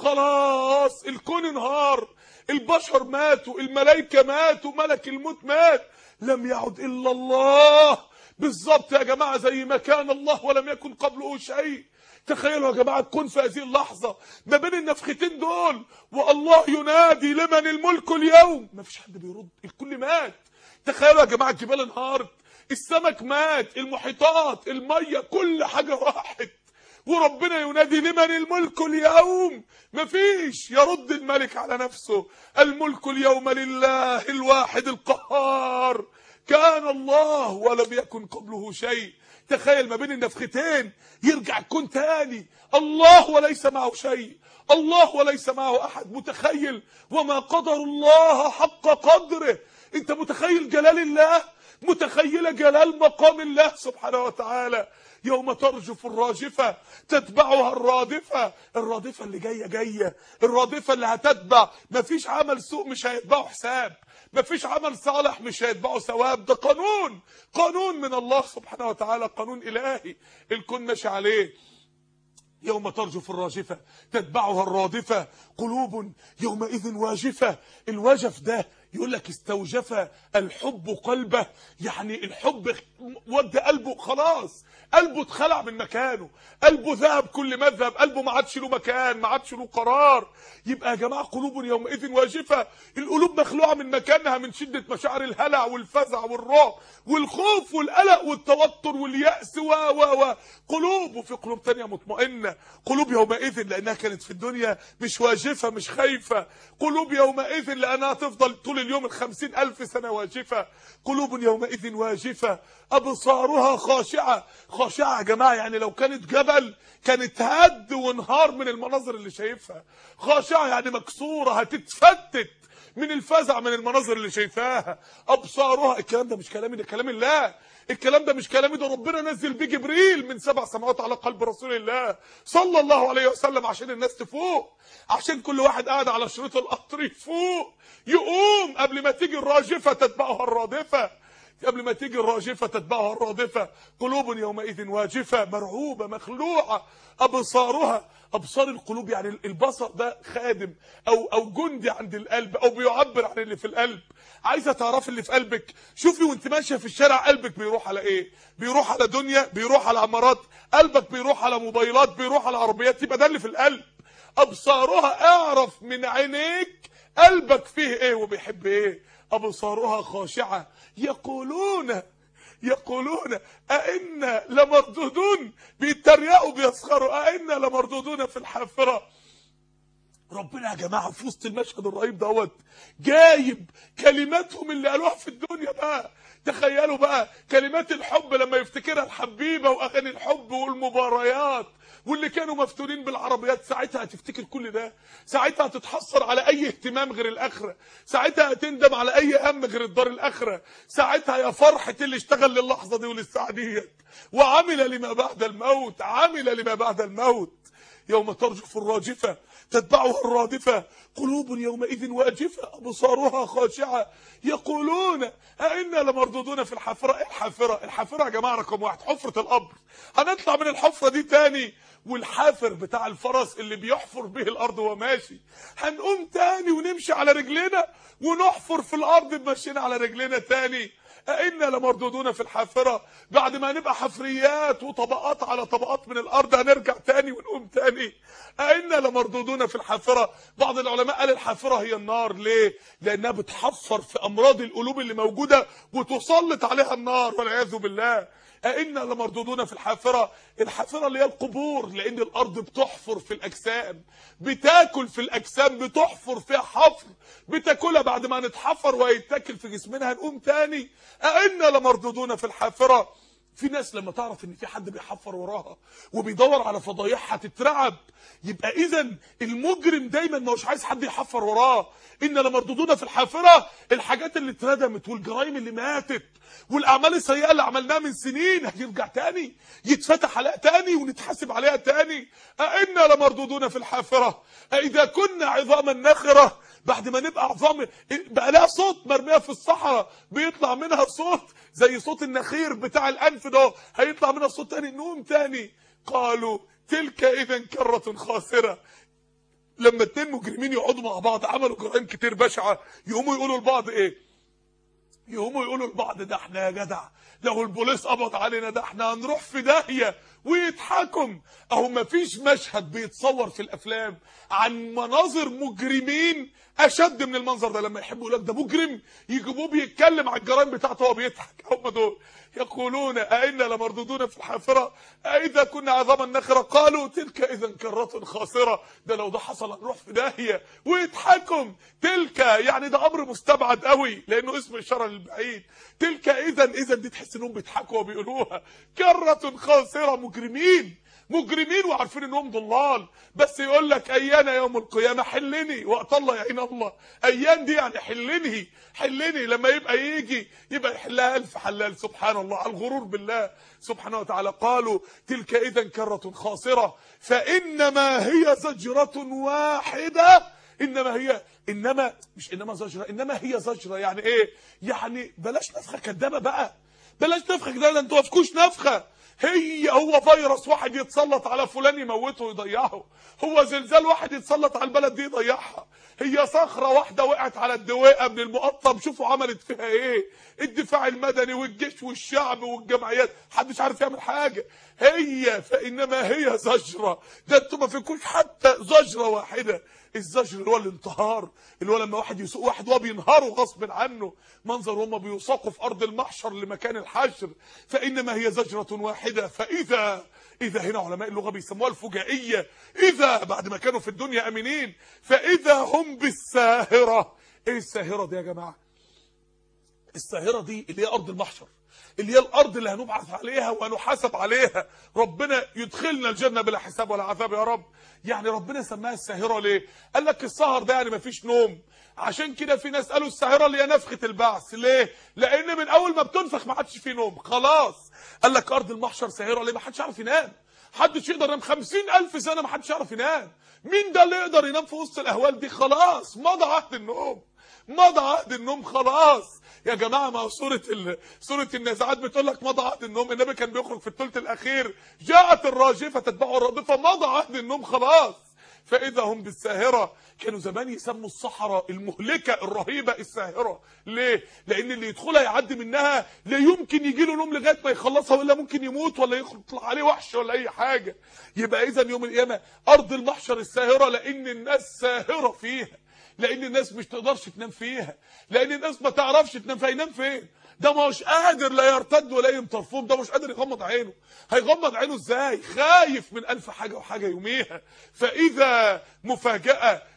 خلاص الكون انهار، البشر ماتوا، الملائكه ماتوا، ملك الموت مات، لم يعد الا الله. بالظبط يا جماعه زي ما كان الله ولم يكن قبله شيء. تخيلوا يا جماعه تكون في هذه اللحظه ما بين النفختين دول، والله ينادي: لمن الملك اليوم؟ ما فيش حد بيرد، الكل مات. تخيلوا يا جماعه الجبال انهارت، السمك مات، المحيطات، الميه، كل حاجه راحت، وربنا ينادي: لمن الملك اليوم؟ مفيش. يرد الملك على نفسه: الملك اليوم لله الواحد القهار. كان الله ولم يكن قبله شيء. تخيل ما بين النفختين يرجع الكون تاني، الله وليس معه شيء، الله وليس معه احد. متخيل؟ وما قدر الله حق قدره. انت متخيل جلال الله؟ متخيله جلال مقام الله سبحانه وتعالى؟ يوم ترجف الراجفه تتبعها الرادفه. الرادفه اللي جايه، الرادفه اللي هتتبع. مفيش عمل سوء مش هيتبعه حساب، مفيش عمل صالح مش هيتبعه ثواب. ده قانون من الله سبحانه وتعالى، قانون الهي الكون ماشي عليه. يوم ترجف الراجفه تتبعها الرادفه. قلوب يومئذ واجفه. الوجف ده يقول لك استوجف الحب قلبه، يعني الحب ودى قلبه، خلاص قلبه اتخلع من مكانه، قلبه ذهب كل ما ذهب، قلبه ما عادش له مكان، ما عادش له قرار. يبقى يا جماعه قلوب يومئذ واجفه، القلوب مخلوعه من مكانها من شده مشاعر الهلع والفزع والرعب والخوف والقلق والتوتر واليأس قلوب. وفي قلوب تانية مطمئنه. قلوب يومئذ لانها كانت في الدنيا مش واجفه مش خايفه. قلوب يومئذ لانها تفضل طول اليوم 50,000 سنه واجفه. قلوب يومئذ واجفه ابصارها خاشعه. خاشعه يا جماعه يعني لو كانت جبل كانت هد وانهار من المناظر اللي شايفها. خاشعه يعني مكسوره، هتتفتت من الفزع من المناظر اللي شايفاها. ابصارها. الكلام ده مش كلامي، ده كلام الله. الكلام ده مش كلامي، ده ربنا نزل بيه جبريل من 7 سماوات على قلب رسول الله صلى الله عليه وسلم عشان الناس تفوق، عشان كل واحد قاعد على شريط القطر يفوق يقوم قبل ما تيجي الراجفه تتبعها الرادفه. قبل ما تيجي الراجفه تتبعها الرادفه. قلوب يومئذ واجفه مرعوبه مخلوعه. ابصارها. ابصار القلوب يعني البصر ده خادم او جندي عند القلب، او بيعبر عن اللي في القلب. عايزه تعرفي اللي في قلبك؟ شوفي وانت ماشيه في الشارع قلبك بيروح على ايه؟ بيروح على دنيا، بيروح على عمارات، قلبك بيروح على موبايلات، بيروح على عربيات، يبقى ده اللي في القلب. ابصارها، اعرف من عينيك قلبك فيه ايه وبيحب ايه. ابصارها خاشعه يقولون أئنا لمردودون. بيتريقوا بيسخروا. أئنا لمردودون في الحافرة. ربنا يا جماعه في وسط المشهد الرهيب دوت جايب كلماتهم اللي قالوها في الدنيا بقى. تخيلوا بقى كلمات الحب لما يفتكرها الحبيبه، واغاني الحب والمباريات، واللي كانوا مفتونين بالعربيات. ساعتها هتفتكر كل ده، ساعتها هتتحسر على اي اهتمام غير الاخره، ساعتها هتندم على اي هم غير الدار الاخره. ساعتها يا فرحه اللي اشتغل للحظه دي وللساعه ديت وعمل لما بعد الموت، عمل لما بعد الموت. يوم ترجف الراجفة تتبعها الرادفة، قلوب يومئذ واجفة أبصارها خاشعة يقولون أئنا لمردودون في الحافرة. الحافرة، الحافرة يا جماعة رقم واحد حفرة القبر. هنطلع من الحفرة دي تاني، والحافر بتاع الفرس اللي بيحفر به الأرض وماشي، هنقوم تاني ونمشي على رجلنا ونحفر في الأرض بمشينا على رجلنا تاني. أئنا لمردودون في الحافرة، بعد ما نبقى حفريات وطبقات على طبقات من الأرض هنرجع تاني ونقوم تاني. أئنا لمردودون في الحافرة. بعض العلماء قال الحافرة هي النار. ليه؟ لأنها بتحفر في أمراض القلوب اللي موجودة وتسلط عليها النار والعياذ بالله. أئنا لمردودون في الحافرة. الحافرة اللي هي القبور، لأن الأرض بتحفر في الأجسام، بتاكل في الأجسام، بتحفر فيها حفر بتاكلها. بعد ما نتحفر ويتاكل في جسمنا هنقوم تاني. أئنا لمردودون في الحافرة. في ناس لما تعرف ان في حد بيحفر وراها وبيدور على فضايحها تترعب. يبقى اذا المجرم دايما مش عايز حد يحفر وراه. ان لمردودون في الحافره، الحاجات اللي اتردمت والجرائم اللي ماتت والاعمال السيئه اللي عملناها من سنين هيرجع تاني، يتفتح عليها تاني ونتحاسب عليها تاني. أئنا لمردودون في الحافره أإذا كنا عظاما نخره. بعد ما نبقى عظام بقى لها صوت مرميه في الصحراء بيطلع منها صوت زي صوت النخير بتاع الانف ده، هيطلع منها صوت تاني، نقوم تاني. قالوا تلك اذا كره خاسره. لما اتنين مجرمين يقعدوا مع بعض عملوا جرائم كتير بشعه، يقوموا يقولوا لبعض ايه؟ يقوموا يقولوا لبعض ده احنا يا جدع لو البوليس قبض علينا ده احنا هنروح في داهيه، ويضحكوا. اهو مفيش مشهد بيتصور في الافلام عن مناظر مجرمين اشد من المنظر ده. لما يحبوا يقول لك ده مجرم يجيبوه بيتكلم على الجرائم بتاعته وهو بيضحك. هم دول يقولون أئنا لمردودون في الحافره أإذا كنا عظاما نخره. قالوا تلك اذا كره خاسره. ده لو ده حصل هنروح في داهيه، ويضحكوا. تلك يعني ده امر مستبعد قوي لانه اسم اشاره للبعيد. تلك اذا دي تحس انهم بيضحكوا وبيقولوها. كره خاسره، مجرمين وعارفين انهم ضلال، بس يقول لك ايانا يوم القيامه حلني وقت الله يعين الله. ايان دي يعني حلني لما يبقى يجي يبقى يحلها الف حلال. سبحان الله على الغرور بالله سبحانه وتعالى. قالوا تلك اذا كره خاسره فانما هي زجره واحده. انما هي زجره. يعني ايه؟ يعني بلاش نفخه كدابه بقى، بلاش نفخه كده، ده انتوا مفكوش نفخه. هو فيروس واحد يتسلط على فلان يموته ويضيعه، هو زلزال واحد يتسلط على البلد دي يضيعها، هي صخره واحده وقعت على الدويقه من المقطم شوفوا عملت فيها ايه. الدفاع المدني والجيش والشعب والجمعيات محدش عارف يعمل حاجه. فانما هي زجره. ده انتوا ما فيكوش حتى زجره واحده. الزجر اللي هو الانتهار، اللي هو لما واحد يسوق واحد وهو بينهاره غصب عنه، منظر هم بيساقوا في ارض المحشر لمكان الحشر. فانما هي زجره واحده. فاذا هنا علماء اللغه بيسموها الفجائيه. اذا بعد ما كانوا في الدنيا امنين فاذا هم بالساهره. ايه الساهره دي يا جماعه؟ الساهره دي اللي هي ارض المحشر، اللي هي الارض اللي هنبعث عليها وهنحاسب عليها. ربنا يدخلنا الجنه بلا حساب ولا عذاب يا رب. يعني ربنا سماها الساهره ليه؟ قال لك السهر ده يعني مفيش نوم. عشان كده في ناس قالوا الساهره اللي هي نفخه البعث. ليه؟ لان من اول ما بتنفخ ما عادش في نوم خلاص. قال لك ارض المحشر ساهره ليه؟ ما حدش يعرف ينام، محدش يقدر ينام 50,000 سنه ما حدش يعرف ينام. مين ده اللي يقدر ينام في وسط الاهوال دي؟ خلاص مضى عهد النوم، مضى عهد النوم خلاص يا جماعه. ما سوره النازعات بتقول لك مضى عهد النوم. النبي كان بيخرج في الثلث الاخير جاءت الراجفه تتبعه الرادفه، مضى عهد النوم خلاص. فاذا هم بالساهره. كانوا زمان يسموا الصحراء المهلكه الرهيبه الساهره. ليه؟ لان اللي يدخلها يعدي منها لا يمكن يجي له نوم لغايه ما يخلصها، ولا ممكن يموت ولا يطلع عليه وحش ولا اي حاجه. يبقى اذا يوم القيامه ارض المحشر الساهره، لان الناس ساهره فيها، لان الناس مش تقدرش تنام فيها، لان الناس ما تعرفش تنام فيها. ينام فين؟ ده مش قادر لا يرتد ولا ينطرفون، ده مش قادر يغمض عينه. هيغمض عينه ازاي؟ خايف من الف حاجه وحاجه يوميها. فاذا مفاجاه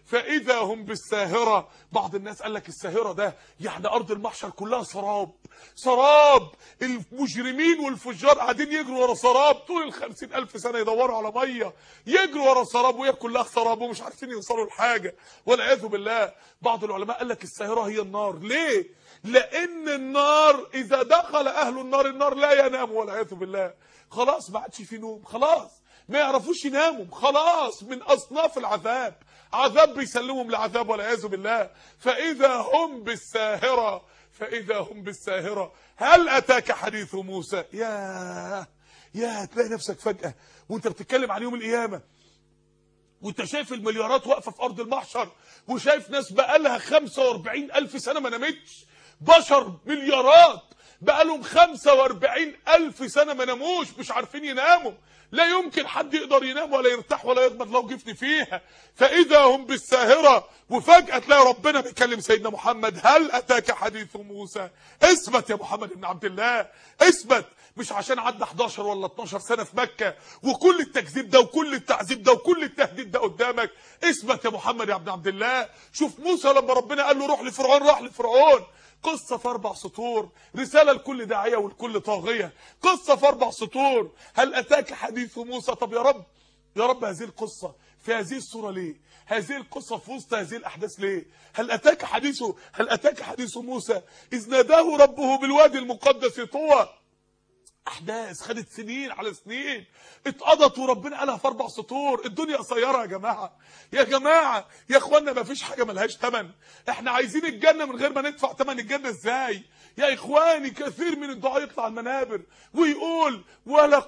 فإذا هم بالساهرة. بعض الناس قال لك الساهرة ده يعني أرض المحشر كلها سراب، سراب، المجرمين والفجار قاعدين يجروا ورا سراب طول ال50,000 سنة يدوروا على مية، يجروا ورا سراب وهي كلها سراب ومش عارفين يوصلوا لحاجة والعياذ بالله. بعض العلماء قال لك الساهرة هي النار. ليه؟ لأن النار إذا دخل أهل النار لا يناموا والعياذ بالله. خلاص ما عادش في نوم، خلاص ما يعرفوش يناموا، خلاص من أصناف العذاب، عذاب بيسلمهم لعذاب والعياذ بالله. فإذا هم بالساهرة، فإذا هم بالساهرة. هل أتاك حديث موسى؟ يا تلاقي نفسك فجأة وانت بتتكلم عن يوم القيامة وانت شايف المليارات واقفة في أرض المحشر، وشايف ناس بقالها 45,000 سنة ما نامتش، بشر مليارات بقالهم 45,000 سنة ما ناموش، مش عارفين يناموا. لا يمكن حد يقدر ينام ولا يرتاح ولا يقبض لو جفن فيها. فإذا هم بالساهرة. وفجأة تلاقي ربنا بيكلم سيدنا محمد: هل أتاك حديث موسى؟ اثبت يا محمد بن عبد الله، اثبت. مش عشان عدى 11 ولا 12 سنة في مكة وكل التكذيب ده وكل التعذيب ده وكل التهديد ده قدامك، اثبت يا محمد يا ابن عبد الله. شوف موسى لما ربنا قال له روح لفرعون، راح لفرعون. قصة في 4 سطور، رسالة لكل داعية ولكل طاغية، قصة في 4 سطور. هل أتاك حديث موسى؟ طب يا رب، يا رب هذه القصة في هذه الصورة ليه؟ هذه القصة في وسط هذه الأحداث ليه؟ هل أتاك حديث موسى إذ ناداه ربه بالوادي المقدس طوى. احداث خدت سنين على سنين اتقضت وربنا قالها في 4 سطور. الدنيا قصيره يا جماعه، يا اخوانا ما فيش حاجه ملهاش ثمن. احنا عايزين الجنه من غير ما ندفع ثمن الجنه ازاي يا اخواني؟ كثير من الدعاء يطلع المنابر ويقول: ولا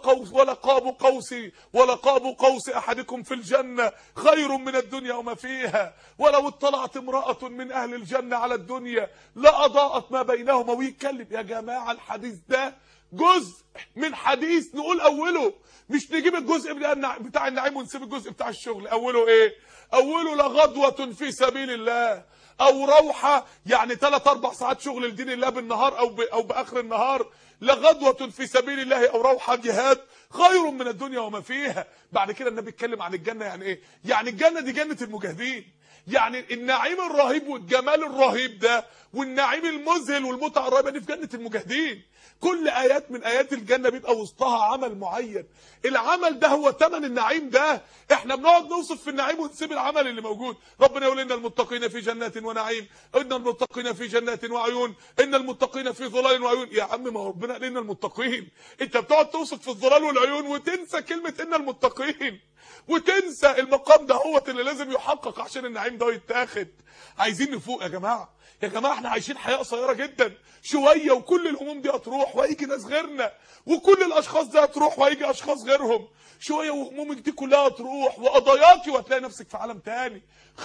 قاب قوس احدكم في الجنه خير من الدنيا وما فيها، ولو اطلعت امراه من اهل الجنه على الدنيا لاضاءت ما بينهما. ويتكلم يا جماعه الحديث ده جزء من حديث نقول اوله، مش نجيب الجزء بتاع النعيم ونسيب الجزء بتاع الشغل. اوله ايه؟ اوله لغدوة في سبيل الله، او روحة يعني 3-4 ساعات شغل لدين الله بالنهار او باخر النهار. لغدوة في سبيل الله او روحة جهاد خير من الدنيا وما فيها. بعد كده النبي اتكلم عن الجنة. يعني ايه؟ يعني الجنة دي جنة المجاهدين، يعني النعيم الرهيب والجمال الرهيب ده والنعيم المذهل والمتعة الرهيبة دي في جنة المجاهدين. كل آيات من آيات الجنة بيبقى وسطها عمل معين، العمل ده هو ثمن النعيم ده. احنا بنقعد نوصف في النعيم ونسيب العمل اللي موجود. ربنا يقول: إن المتقين في جنات ونعيم، إن المتقين في جنات وعيون، إن المتقين في ظلال وعيون. يا عم ما ربنا قال إن المتقين، انت بتقعد توصف في الظلال والعيون وتنسى كلمة إن المتقين، وتنسى المقام ده هو اللي لازم يحقق عشان النعيم ده يتاخد. عايزين نفوق يا جماعه، يا جماعه احنا عايشين حياه قصيره جدا، شويه وكل الهموم دي هتروح وهيجي ناس غيرنا، وكل الاشخاص دي هتروح وهيجي اشخاص غيرهم. شويه وهمومك دي كلها هتروح وقضاياكي وهتلاقي نفسك في عالم تاني.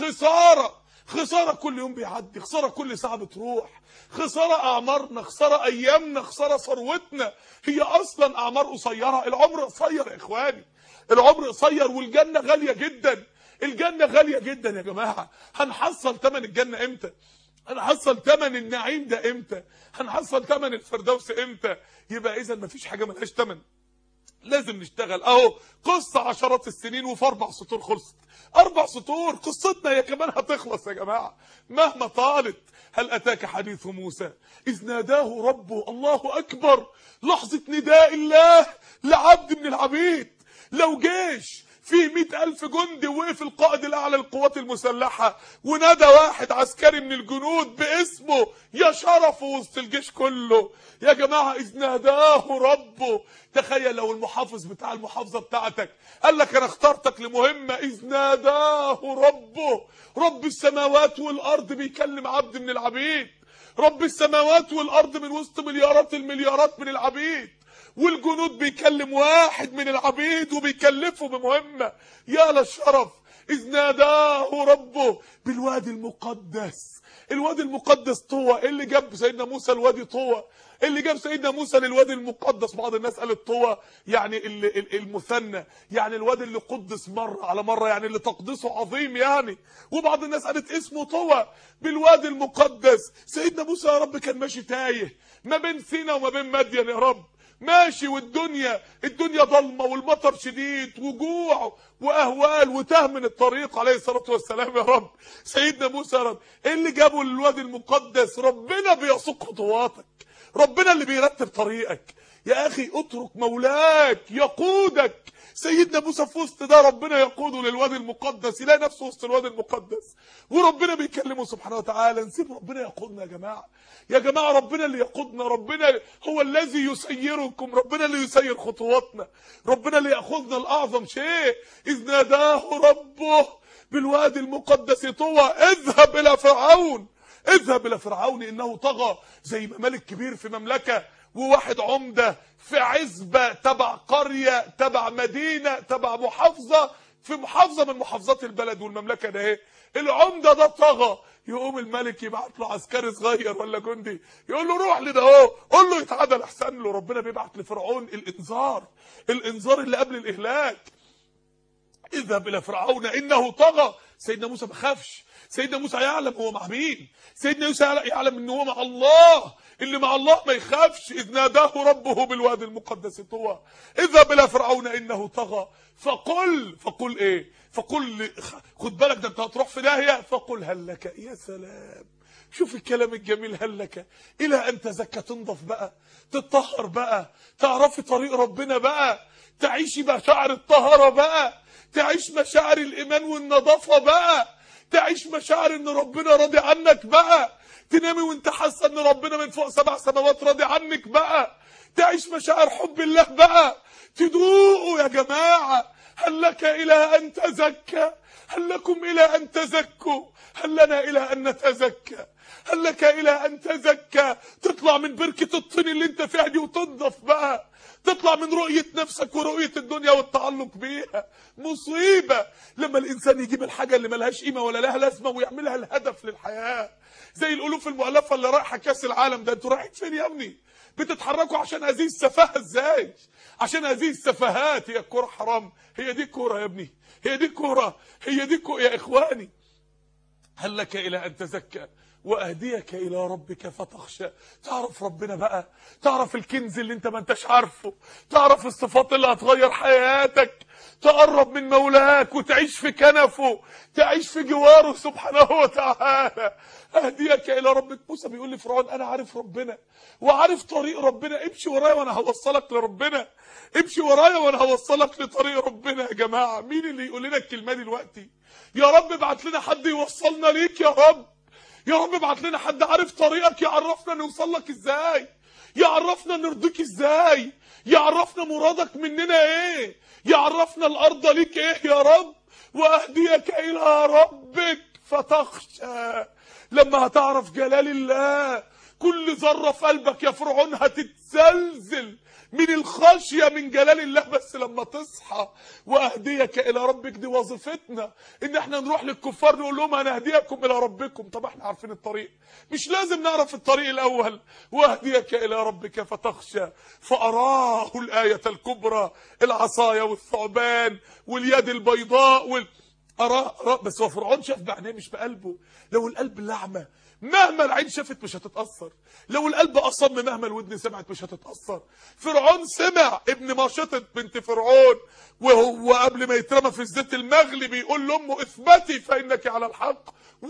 خساره كل يوم بيعدي، خساره كل ساعه بتروح، خساره اعمارنا، خساره ايامنا، خساره ثروتنا. هي اصلا اعمار قصيره، العمر قصير يا اخواني، العمر قصير. والجنه غاليه جدا، الجنه غاليه جدا يا جماعه. هنحصل ثمن الجنه امتى؟ هنحصل ثمن النعيم ده امتى؟ هنحصل ثمن الفردوس امتى؟ يبقى اذا مفيش حاجه ملهاش ثمن، لازم نشتغل. اهو قصه عشرات السنين وفي 4 سطور خلصت. 4 سطور قصتنا هي كمان هتخلص يا جماعه مهما طالت. هل اتاك حديث موسى اذ ناداه ربه؟ الله اكبر، لحظه نداء الله لعبد من العبيد. لو جيش فيه 100,000 جندي ووقف القائد الاعلى للقوات المسلحه ونادى واحد عسكري من الجنود باسمه يا شرفه وسط الجيش كله. يا جماعه اذ ناداه ربه. تخيل لو المحافظ بتاع المحافظه بتاعتك قال لك انا اخترتك لمهمه، اذ ناداه ربه. رب السماوات والارض بيكلم عبد من العبيد، رب السماوات والارض من وسط مليارات المليارات من العبيد، والجنود بيكلم واحد من العبيد وبيكلفه بمهمة. يا للشرف. إذ ناداه ربه بالوادي المقدس. الوادي المقدس طوى. إيه اللي جاب سيدنا موسى الوادي طوى؟ اللي جاب سيدنا موسى للوادي المقدس؟ بعض الناس قالت طوى يعني المثنى، يعني الوادي اللي قدس مرة على مرة، يعني اللي تقدسه عظيم يعني. وبعض الناس قالت اسمه طوى بالوادي المقدس. سيدنا موسى يا رب كان ماشي تايه ما بين سينا وما بين مدين يا رب، ماشي الدنيا ضلمه والمطر شديد وجوع واهوال وتاه من الطريق عليه الصلاه والسلام. يا رب سيدنا موسى يا رب ايه اللي جابه للوادي المقدس؟ ربنا بيسوق خطواتك، ربنا اللي بيرتب طريقك يا اخي. اترك مولاك يقودك. سيدنا موسى في وسط ده ربنا يقوده للوادي المقدس، يلاقي نفسه وسط الوادي المقدس وربنا بيكلمه سبحانه وتعالى. نسيب ربنا يقودنا يا جماعه، يا جماعه ربنا اللي يقودنا، ربنا هو الذي يسيركم، ربنا اللي يسير خطواتنا، ربنا اللي ياخذنا لاعظم شيء. اذ ناداه ربه بالوادي المقدس طوى اذهب الى فرعون، اذهب الى فرعون انه طغى. زي ما ملك كبير في مملكه وواحد عمده في عزبه تبع قريه تبع مدينه تبع محافظه، في محافظه من محافظات البلد والمملكه ده ايه، العمده ده طغى. يقوم الملك يبعت له عسكري صغير ولا جندي يقول له روح لده اهو قول له يتعدل احسن له. ربنا بيبعت لفرعون الانذار اللي قبل الاهلاك. اذهب الى فرعون انه طغى. سيدنا موسى ما خافش، سيدنا موسى يعلم هو مع مين، سيدنا موسى يعلم ان هو مع الله، اللي مع الله ما يخافش. اذ ناداه ربه بالوادي المقدس طوى اذهب الى فرعون انه طغى فقل ايه، فقل خد بالك ده انت هتروح في داهيه، فقل هل لك. يا سلام شوف الكلام الجميل، هل لك الى ان تزكى، تنضف بقى، تتطهر بقى، تعرفي طريق ربنا بقى، تعيشي مشاعر الطهاره بقى، تعيش مشاعر الايمان والنظافه بقى، تعيش مشاعر ان ربنا راضي عنك بقى، تنامي وانت حاسه ان ربنا من فوق 7 سماوات راضي عنك بقى، تعيش مشاعر حب الله بقى، تدوقوا يا جماعه. هل لك الى ان تزكى، هل لكم الى ان تزكوا، هل لنا الى ان نتزكى، هل لك الى ان تزكى. تطلع من بركه الطين اللي انت فيها دي وتنضف بقى، تطلع من رؤيه نفسك ورؤيه الدنيا والتعلق بيها. مصيبه لما الانسان يجيب الحاجه اللي ملهاش قيمه ولا لها لازمه ويعملها الهدف للحياه. زي الالوف المؤلفه اللي رايحه كاس العالم ده، انتوا رايحين فين يا ابني؟ بتتحركوا عشان هذه السفاهه ازاي؟ عشان هذه السفاهات. هي الكوره حرام؟ هي دي الكوره يا ابني، هي دي الكوره، هي دي الكوره يا اخواني. هل لك الى ان تزكى واهديك الى ربك فتخشى. تعرف ربنا بقى، تعرف الكنز اللي انت ما انتش عارفه، تعرف الصفات اللي هتغير حياتك، تقرب من مولاك وتعيش في كنفه، تعيش في جواره سبحانه وتعالى. اهديك الى ربك. موسى بيقول لفرعون انا عارف ربنا وعارف طريق ربنا، امشي ورايا وانا هوصلك لربنا، امشي ورايا وانا هوصلك لطريق ربنا. يا جماعه مين اللي يقول لنا الكلمه دي دلوقتي؟ يا رب ابعت لنا حد يوصلنا ليك يا رب، يا رب ابعت لنا حد عارف طريقك يعرفنا نوصل لك ازاي، يعرفنا نرضيك ازاي، يعرفنا مرادك مننا ايه، يعرفنا الارض ليك ايه يا رب. واهديك الى ربك فتخشى. لما هتعرف جلال الله كل ذره في قلبك يا فرعون هتتزلزل من الخشيه من جلال الله، بس لما تصحى. واهديك الى ربك دي وظيفتنا، ان احنا نروح للكفار نقول لهم انا اهديكم الى ربكم. طب احنا عارفين الطريق، مش لازم نعرف الطريق الاول. واهديك الى ربك فتخشى فاراه الايه الكبرى، العصايه والثعبان واليد البيضاء أراه. بس هو فرعون شاف بعينيه مش بقلبه. لو القلب لعمه مهما العين شافت مش هتتأثر، لو القلب أصم مهما الودن سمعت مش هتتأثر. فرعون سمع ابن ماشطة بنت فرعون وهو قبل ما يترمى في الزيت المغلي بيقول لأمه اثبتي فإنك على الحق،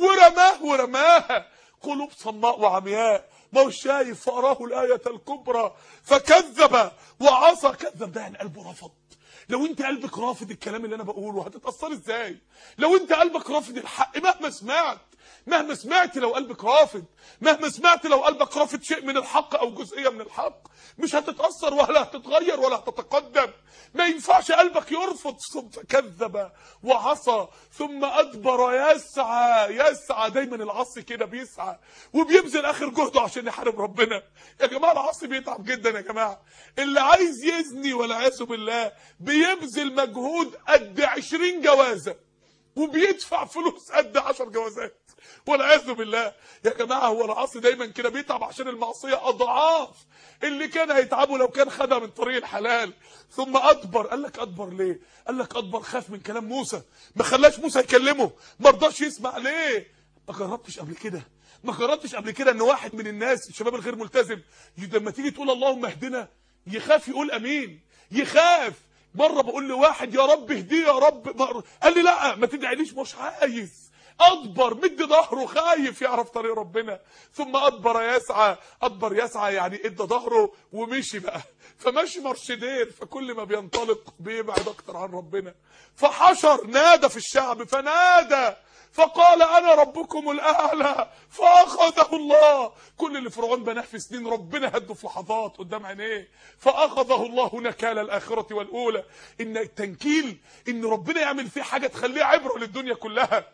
ورماها. قلوب صماء وعمياء ما هو شايف. فأراه الآية الكبرى فكذب وعصى. كذب ده يعني قلبه رفض. لو انت قلبك رافض الكلام اللي انا بقوله هتتأثر ازاي؟ لو انت قلبك رافض الحق مهما سمعت لو قلبك رافض، مهما سمعت لو قلبك رافض شيء من الحق او جزئية من الحق، مش هتتأثر ولا هتتغير ولا هتتقدم. ما ينفعش قلبك يرفض. كذب وعصى ثم ادبر يسعى. دايما العصي كده بيسعى وبيبذل اخر جهده عشان يحارب ربنا. يا جماعه العصي بيتعب جدا يا جماعه. اللي عايز يزني والعياذ بالله بيبذل مجهود قد 20 جوازه وبيدفع فلوس قد 10 جوازات والعياذ بالله. يا جماعه هو العصي دايما كده بيتعب عشان المعصيه اضعاف اللي كان هيتعبه لو كان خدها من طريق الحلال. ثم ادبر. قال لك ادبر ليه؟ قال لك ادبر خاف من كلام موسى، ما خلاش موسى يكلمه، ما رضاش يسمع ليه؟ ما جربتش قبل كده ان واحد من الناس الشباب الغير ملتزم لما تيجي تقول اللهم اهدنا يخاف يقول امين، يخاف. مره بقول لواحد يا رب اهديه يا رب، قال لي لا ما تدعيليش، مش عايز. ادبر مد ظهره خايف يعرف طريق ربنا. ثم ادبر يسعى، ادبر يسعى يعني ادى ظهره ومشي بقى، فماشي مرشدين، فكل ما بينطلق بيبعد اكتر عن ربنا. فحشر، نادى في الشعب، فنادى فقال انا ربكم الاعلى فاخذه الله. كل اللي فرعون بناه في سنين ربنا هده في لحظات قدام عينيه، فاخذه الله نكال الاخره والاولى. ان التنكيل ان ربنا يعمل فيه حاجه تخليه عبره للدنيا كلها.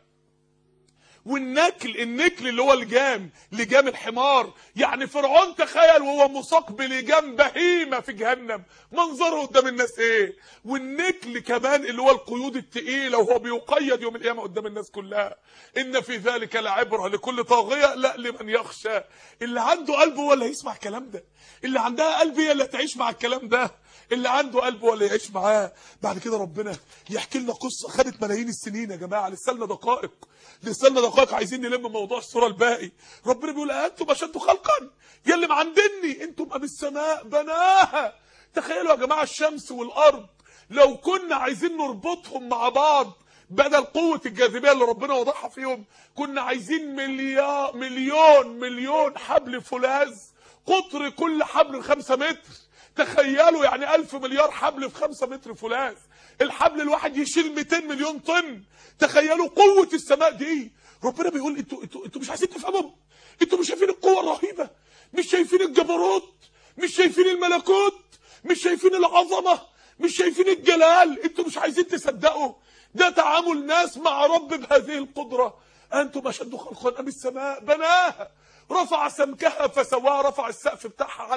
والنكل، النكل اللي هو لجام الحمار، يعني فرعون تخيل وهو مساق بلجام بهيمه في جهنم منظره قدام الناس ايه. والنكل كمان اللي هو القيود الثقيله وهو بيقيد يوم القيامه قدام الناس كلها. ان في ذلك لعبره لكل طاغيه، لا لمن يخشى. اللي عنده قلب هو اللي هيسمع الكلام ده، اللي عندها قلب هي اللي هتعيش مع الكلام ده، اللي عنده قلب هو اللي يعيش معاه. بعد كده ربنا يحكي لنا قصه خدت ملايين السنين يا جماعه، لسه لنا دقائق، لسه لنا دقائق عايزين نلم موضوع السوره الباقي. ربنا بيقول انتم اشد خلقا يا اللي معندني، انتم ام السماء بناها. تخيلوا يا جماعه الشمس والارض لو كنا عايزين نربطهم مع بعض بدل قوه الجاذبيه اللي ربنا وضعها فيهم، كنا عايزين مليون حبل فولاذ، قطر كل حبل 5 متر. تخيلوا يعني 1000 مليار حبل في 5 متر فولاذ، الحبل الواحد يشيل 200 مليون طن. تخيلوا قوة السماء دي. ربنا بيقول انتوا مش عايزين تفهموا؟ انتوا مش شايفين القوة الرهيبة؟ مش شايفين الجبروت؟ مش شايفين الملكوت؟ مش شايفين العظمة؟ مش شايفين الجلال؟ انتوا مش عايزين تصدقوا؟ ده تعامل ناس مع رب بهذه القدرة. انتم اشد خلقا ام السماء بناها رفع سمكها فسواها، رفع السقف بتاعها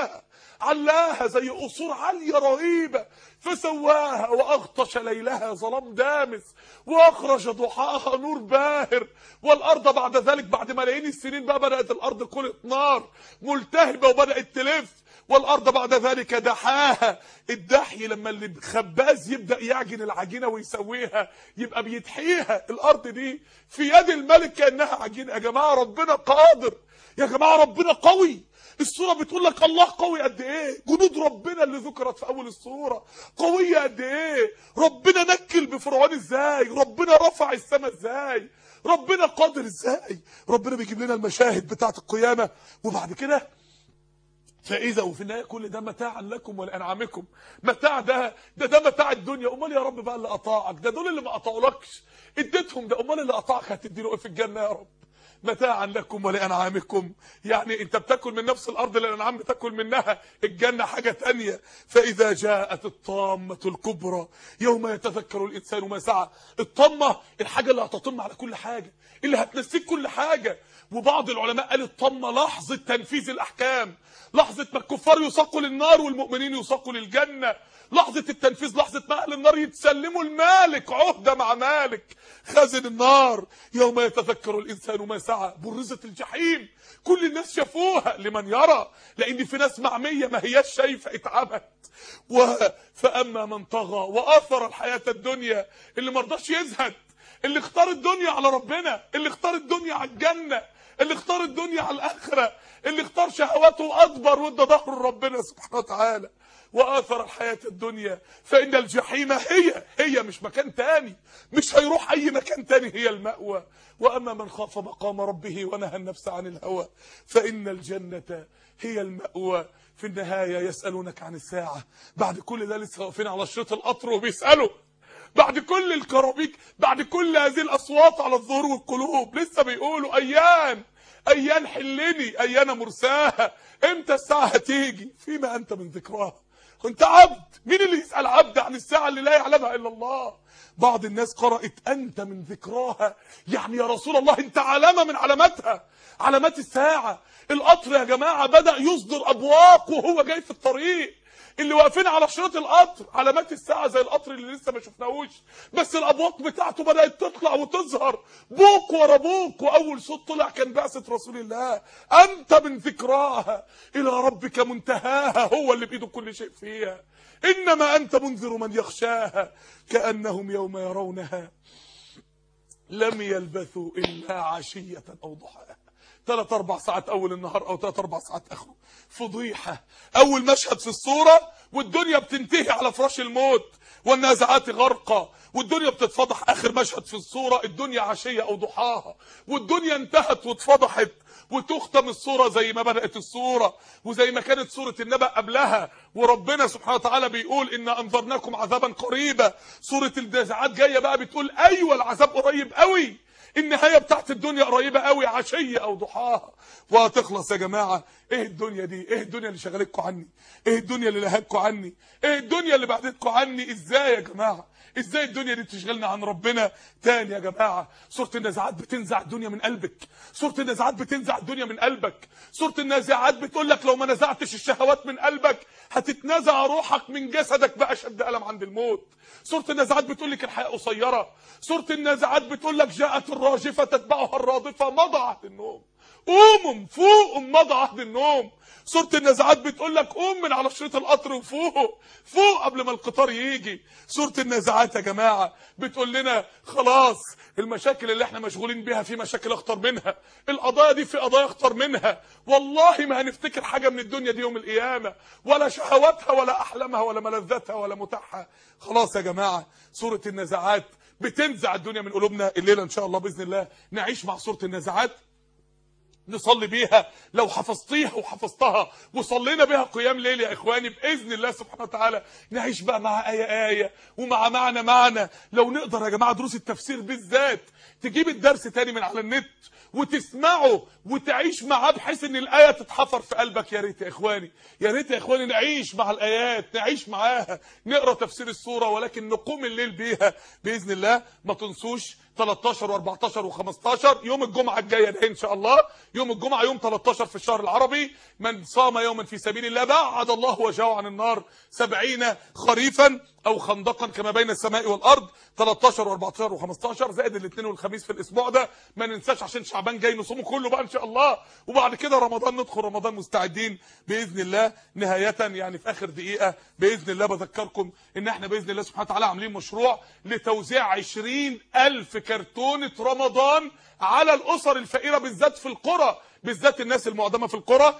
علاها زي قصور عاليه رهيبه، فسواها واغطش ليلها ظلام دامس واخرج ضحاها نور باهر. والارض بعد ذلك بعد ملايين السنين بقى بدات الارض كلت نار ملتهبه وبدات تلف. والارض بعد ذلك دحاها. الدحي لما اللي خباز يبدا يعجن العجينه ويسويها يبقى بيدحيها. الارض دي في يد الملك كانها عجينه. يا جماعه ربنا قادر، يا جماعه ربنا قوي. السوره بتقول لك الله قوي قد ايه، جنود ربنا اللي ذكرت في اول السوره قويه قد ايه، ربنا نكل بفرعون ازاي، ربنا رفع السماء ازاي، ربنا قادر ازاي. ربنا بيجيب لنا المشاهد بتاعه القيامه، وبعد كده فاذا وفي النهايه كل ده متاعا لكم ولانعامكم. متاع ده متاع الدنيا. امال يا رب بقى اللي قطعك ده، دول اللي ما قطعولكش اديتهم ده، امال اللي قطعك هتدي له ايه في الجنه يا رب؟ متاعا لكم ولانعامكم، يعني انت بتاكل من نفس الارض اللي الانعام بتاكل منها، الجنه حاجه ثانيه. فاذا جاءت الطامه الكبرى يوم يتذكر الانسان ما سعى. الطامه الحاجه اللي هتطم على كل حاجه، اللي هتنسيك كل حاجه. وبعض العلماء قال الطامه لحظه تنفيذ الاحكام، لحظه ما الكفار يساقوا للنار والمؤمنين يساقوا للجنه، لحظه التنفيذ، لحظه ما اهل النار يتسلموا المالك عهده مع مالك خازن النار. يوم يتذكر الانسان ما سعى. برزت الجحيم، كل الناس شافوها لمن يرى، لان في ناس معميه ما هياش شايفه اتعبت. فاما من طغى واثر الحياه الدنيا، اللي ما رضاش يزهد، اللي اختار الدنيا على ربنا، اللي اختار الدنيا على الجنه، اللي اختار الدنيا على الاخره، اللي اختار شهواته واكبر وادى ظهره لربنا سبحانه وتعالى، واثر الحياه الدنيا فان الجحيم هي مش مكان تاني، مش هيروح اي مكان تاني، هي المأوى. واما من خاف مقام ربه ونهى النفس عن الهوى فان الجنه هي المأوى. في النهايه يسالونك عن الساعه. بعد كل ده لسه واقفين على شريط القطر وبيسالوا، بعد كل الكرابيك، بعد كل هذه الاصوات على الظهور والقلوب، لسه بيقولوا ايان حلني، ايان مرساها، امتى الساعه هتيجي؟ فيما انت من ذكراها. كنت عبد، مين اللي يسال عبد عن الساعه اللي لا يعلمها الا الله؟ بعض الناس قرأت انت من ذكراها، يعني يا رسول الله انت علامه من علاماتها، علامات الساعه. القطر يا جماعه بدأ يصدر ابواق وهو جاي في الطريق. اللي واقفين على شريط القطر علامات الساعه زي القطر اللي لسه ما شفناهوش، بس الابواق بتاعته بدات تطلع وتظهر بوق ورا بوق. واول صوت طلع كان بعثه رسول الله، انت من ذكراها الى ربك منتهاها، هو اللي بايده كل شيء فيها. انما انت منذر من يخشاها كانهم يوم يرونها لم يلبثوا الا عشيه او ضحاها. 3 4 ساعات اول النهار او 3 4 ساعات اخره. فضيحه. اول مشهد في الصوره والدنيا بتنتهي على فراش الموت، والنازعات غرقا، والدنيا بتتفضح. اخر مشهد في الصوره الدنيا عشيه او ضحاها، والدنيا انتهت واتفضحت، وتختم الصوره زي ما بدات الصوره وزي ما كانت سوره النبأ قبلها. وربنا سبحانه وتعالى بيقول ان انذرناكم عذابا قريبا. سوره النازعات جايه بقى بتقول ايوه العذاب قريب قوي، النهايه بتاعت الدنيا قريبه قوي، عشيه او ضحاها وهتخلص. يا جماعه ايه الدنيا دي؟ ايه الدنيا اللي شغلتكم عني؟ ايه الدنيا اللي لهتكم عني؟ ايه الدنيا اللي بعدتكم عني؟ ازاي يا جماعه؟ ازاي الدنيا دي تشغلنا عن ربنا تاني يا جماعه؟ سوره النازعات بتنزع الدنيا من قلبك، سوره النازعات بتنزع الدنيا من قلبك، سوره النازعات بتقول لك لو ما نزعتش الشهوات من قلبك هتتنزع روحك من جسدك باشد الم عند الموت. سوره النازعات بتقول لك الحياه قصيره. سوره النازعات بتقول لك جاءت الراجفه تتبعها الرادفه، مضى عهد النوم، قوموا فوقوا مضى عهد النوم. سوره النازعات بتقول لك قوم من على شريط القطر وفوق فوق قبل ما القطار يجي. سوره النازعات يا جماعه بتقول لنا خلاص المشاكل اللي احنا مشغولين بيها في مشاكل اخطر منها، القضايا دي في قضايا اخطر منها، والله ما هنفتكر حاجه من الدنيا دي يوم القيامه، ولا شهواتها ولا احلامها ولا ملذاتها ولا متعها. خلاص يا جماعه سوره النازعات بتنزع الدنيا من قلوبنا. الليله ان شاء الله باذن الله نعيش مع سوره النازعات، نصلي بيها. لو حفظتيها وحفظتها وصلينا بيها قيام ليل يا اخواني باذن الله سبحانه وتعالى نعيش بقى مع ايه ومع معنى. لو نقدر يا جماعه دروس التفسير بالذات تجيب الدرس تاني من على النت وتسمعه وتعيش معاه بحيث ان الايه تتحفر في قلبك. يا ريت يا اخواني، يا ريت يا اخواني نعيش مع الايات، نعيش معاها، نقرا تفسير السوره ولكن نقوم الليل بيها باذن الله. ما تنسوش 13 و14 و15 يوم الجمعه الجايه ده ان شاء الله، يوم الجمعه يوم 13 في الشهر العربي. من صام يوما في سبيل الله بعد الله وجهه عن النار 70 خريفا او خندقا كما بين السماء والارض. 13 و14 و15 زائد الاثنين والخميس في الاسبوع ده. ما ننساش عشان شعبان جاي نصومه كله بقى ان شاء الله، وبعد كده رمضان ندخل رمضان مستعدين باذن الله. نهايه يعني في اخر دقيقه باذن الله بذكركم ان احنا باذن الله سبحانه وتعالى عاملين مشروع لتوزيع 20,000 كرتونه رمضان على الاسر الفقيره بالذات في القرى، بالذات الناس المعدمه في القرى.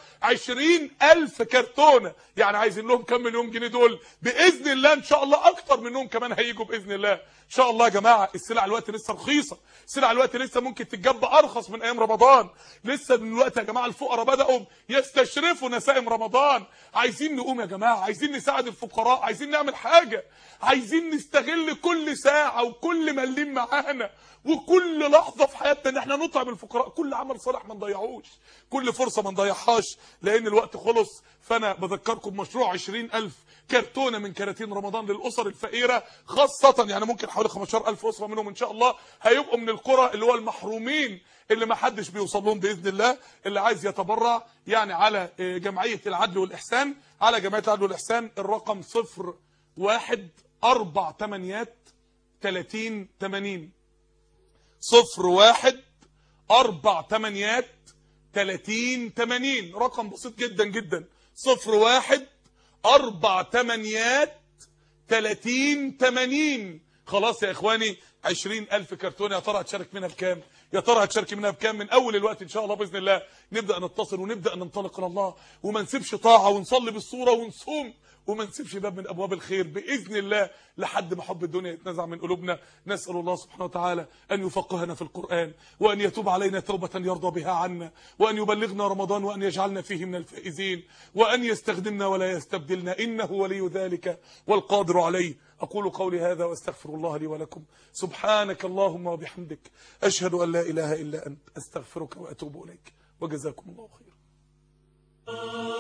20,000 كرتونه، يعني عايزين لهم كم مليون جنيه دول باذن الله ان شاء الله، اكتر منهم كمان هيجوا باذن الله ان شاء الله. يا جماعه السلع الوقت لسه رخيصه، السلع الوقت لسه ممكن تتجاب ارخص من ايام رمضان. لسه من الوقت يا جماعه الفقراء بداوا يستشرفوا نسائم رمضان. عايزين نقوم يا جماعه، عايزين نساعد الفقراء، عايزين نعمل حاجه، عايزين نستغل كل ساعه وكل مليم معانا وكل لحظه في حياتنا ان احنا نطعم الفقراء. كل عمل صالح ما نضيعوش، كل فرصه ما نضيعهاش لان الوقت خلص. فانا بذكركم مشروع 20,000 كرتونه من كراتين رمضان للاسر الفقيره خاصه، يعني ممكن حوالي 15,000 اسره منهم ان شاء الله هيبقوا من القرى اللي هو المحرومين اللي ما حدش بيوصل لهم باذن الله. اللي عايز يتبرع يعني على جمعيه العدل والاحسان، على جمعيه العدل والاحسان الرقم 01483080 01483080 رقم بسيط جدا جدا 01483080. خلاص يا اخواني 20,000 كرتونه. يا ترى هتشارك منها بكام؟ يا ترى هتشارك منها بكام؟ من اول الوقت ان شاء الله باذن الله نبدا نتصل ونبدا ننطلق الى الله، وما نسيبش طاعه ونصلي بالصوره ونصوم وما نسيبش باب من ابواب الخير باذن الله لحد ما حب الدنيا يتنزع من قلوبنا. نسال الله سبحانه وتعالى ان يفقهنا في القران، وان يتوب علينا توبه يرضى بها عنا، وان يبلغنا رمضان، وان يجعلنا فيه من الفائزين، وان يستخدمنا ولا يستبدلنا، انه ولي ذلك والقادر عليه. اقول قولي هذا واستغفر الله لي ولكم. سبحانك اللهم وبحمدك اشهد ان لا اله الا انت استغفرك واتوب اليك، وجزاكم الله خيرا.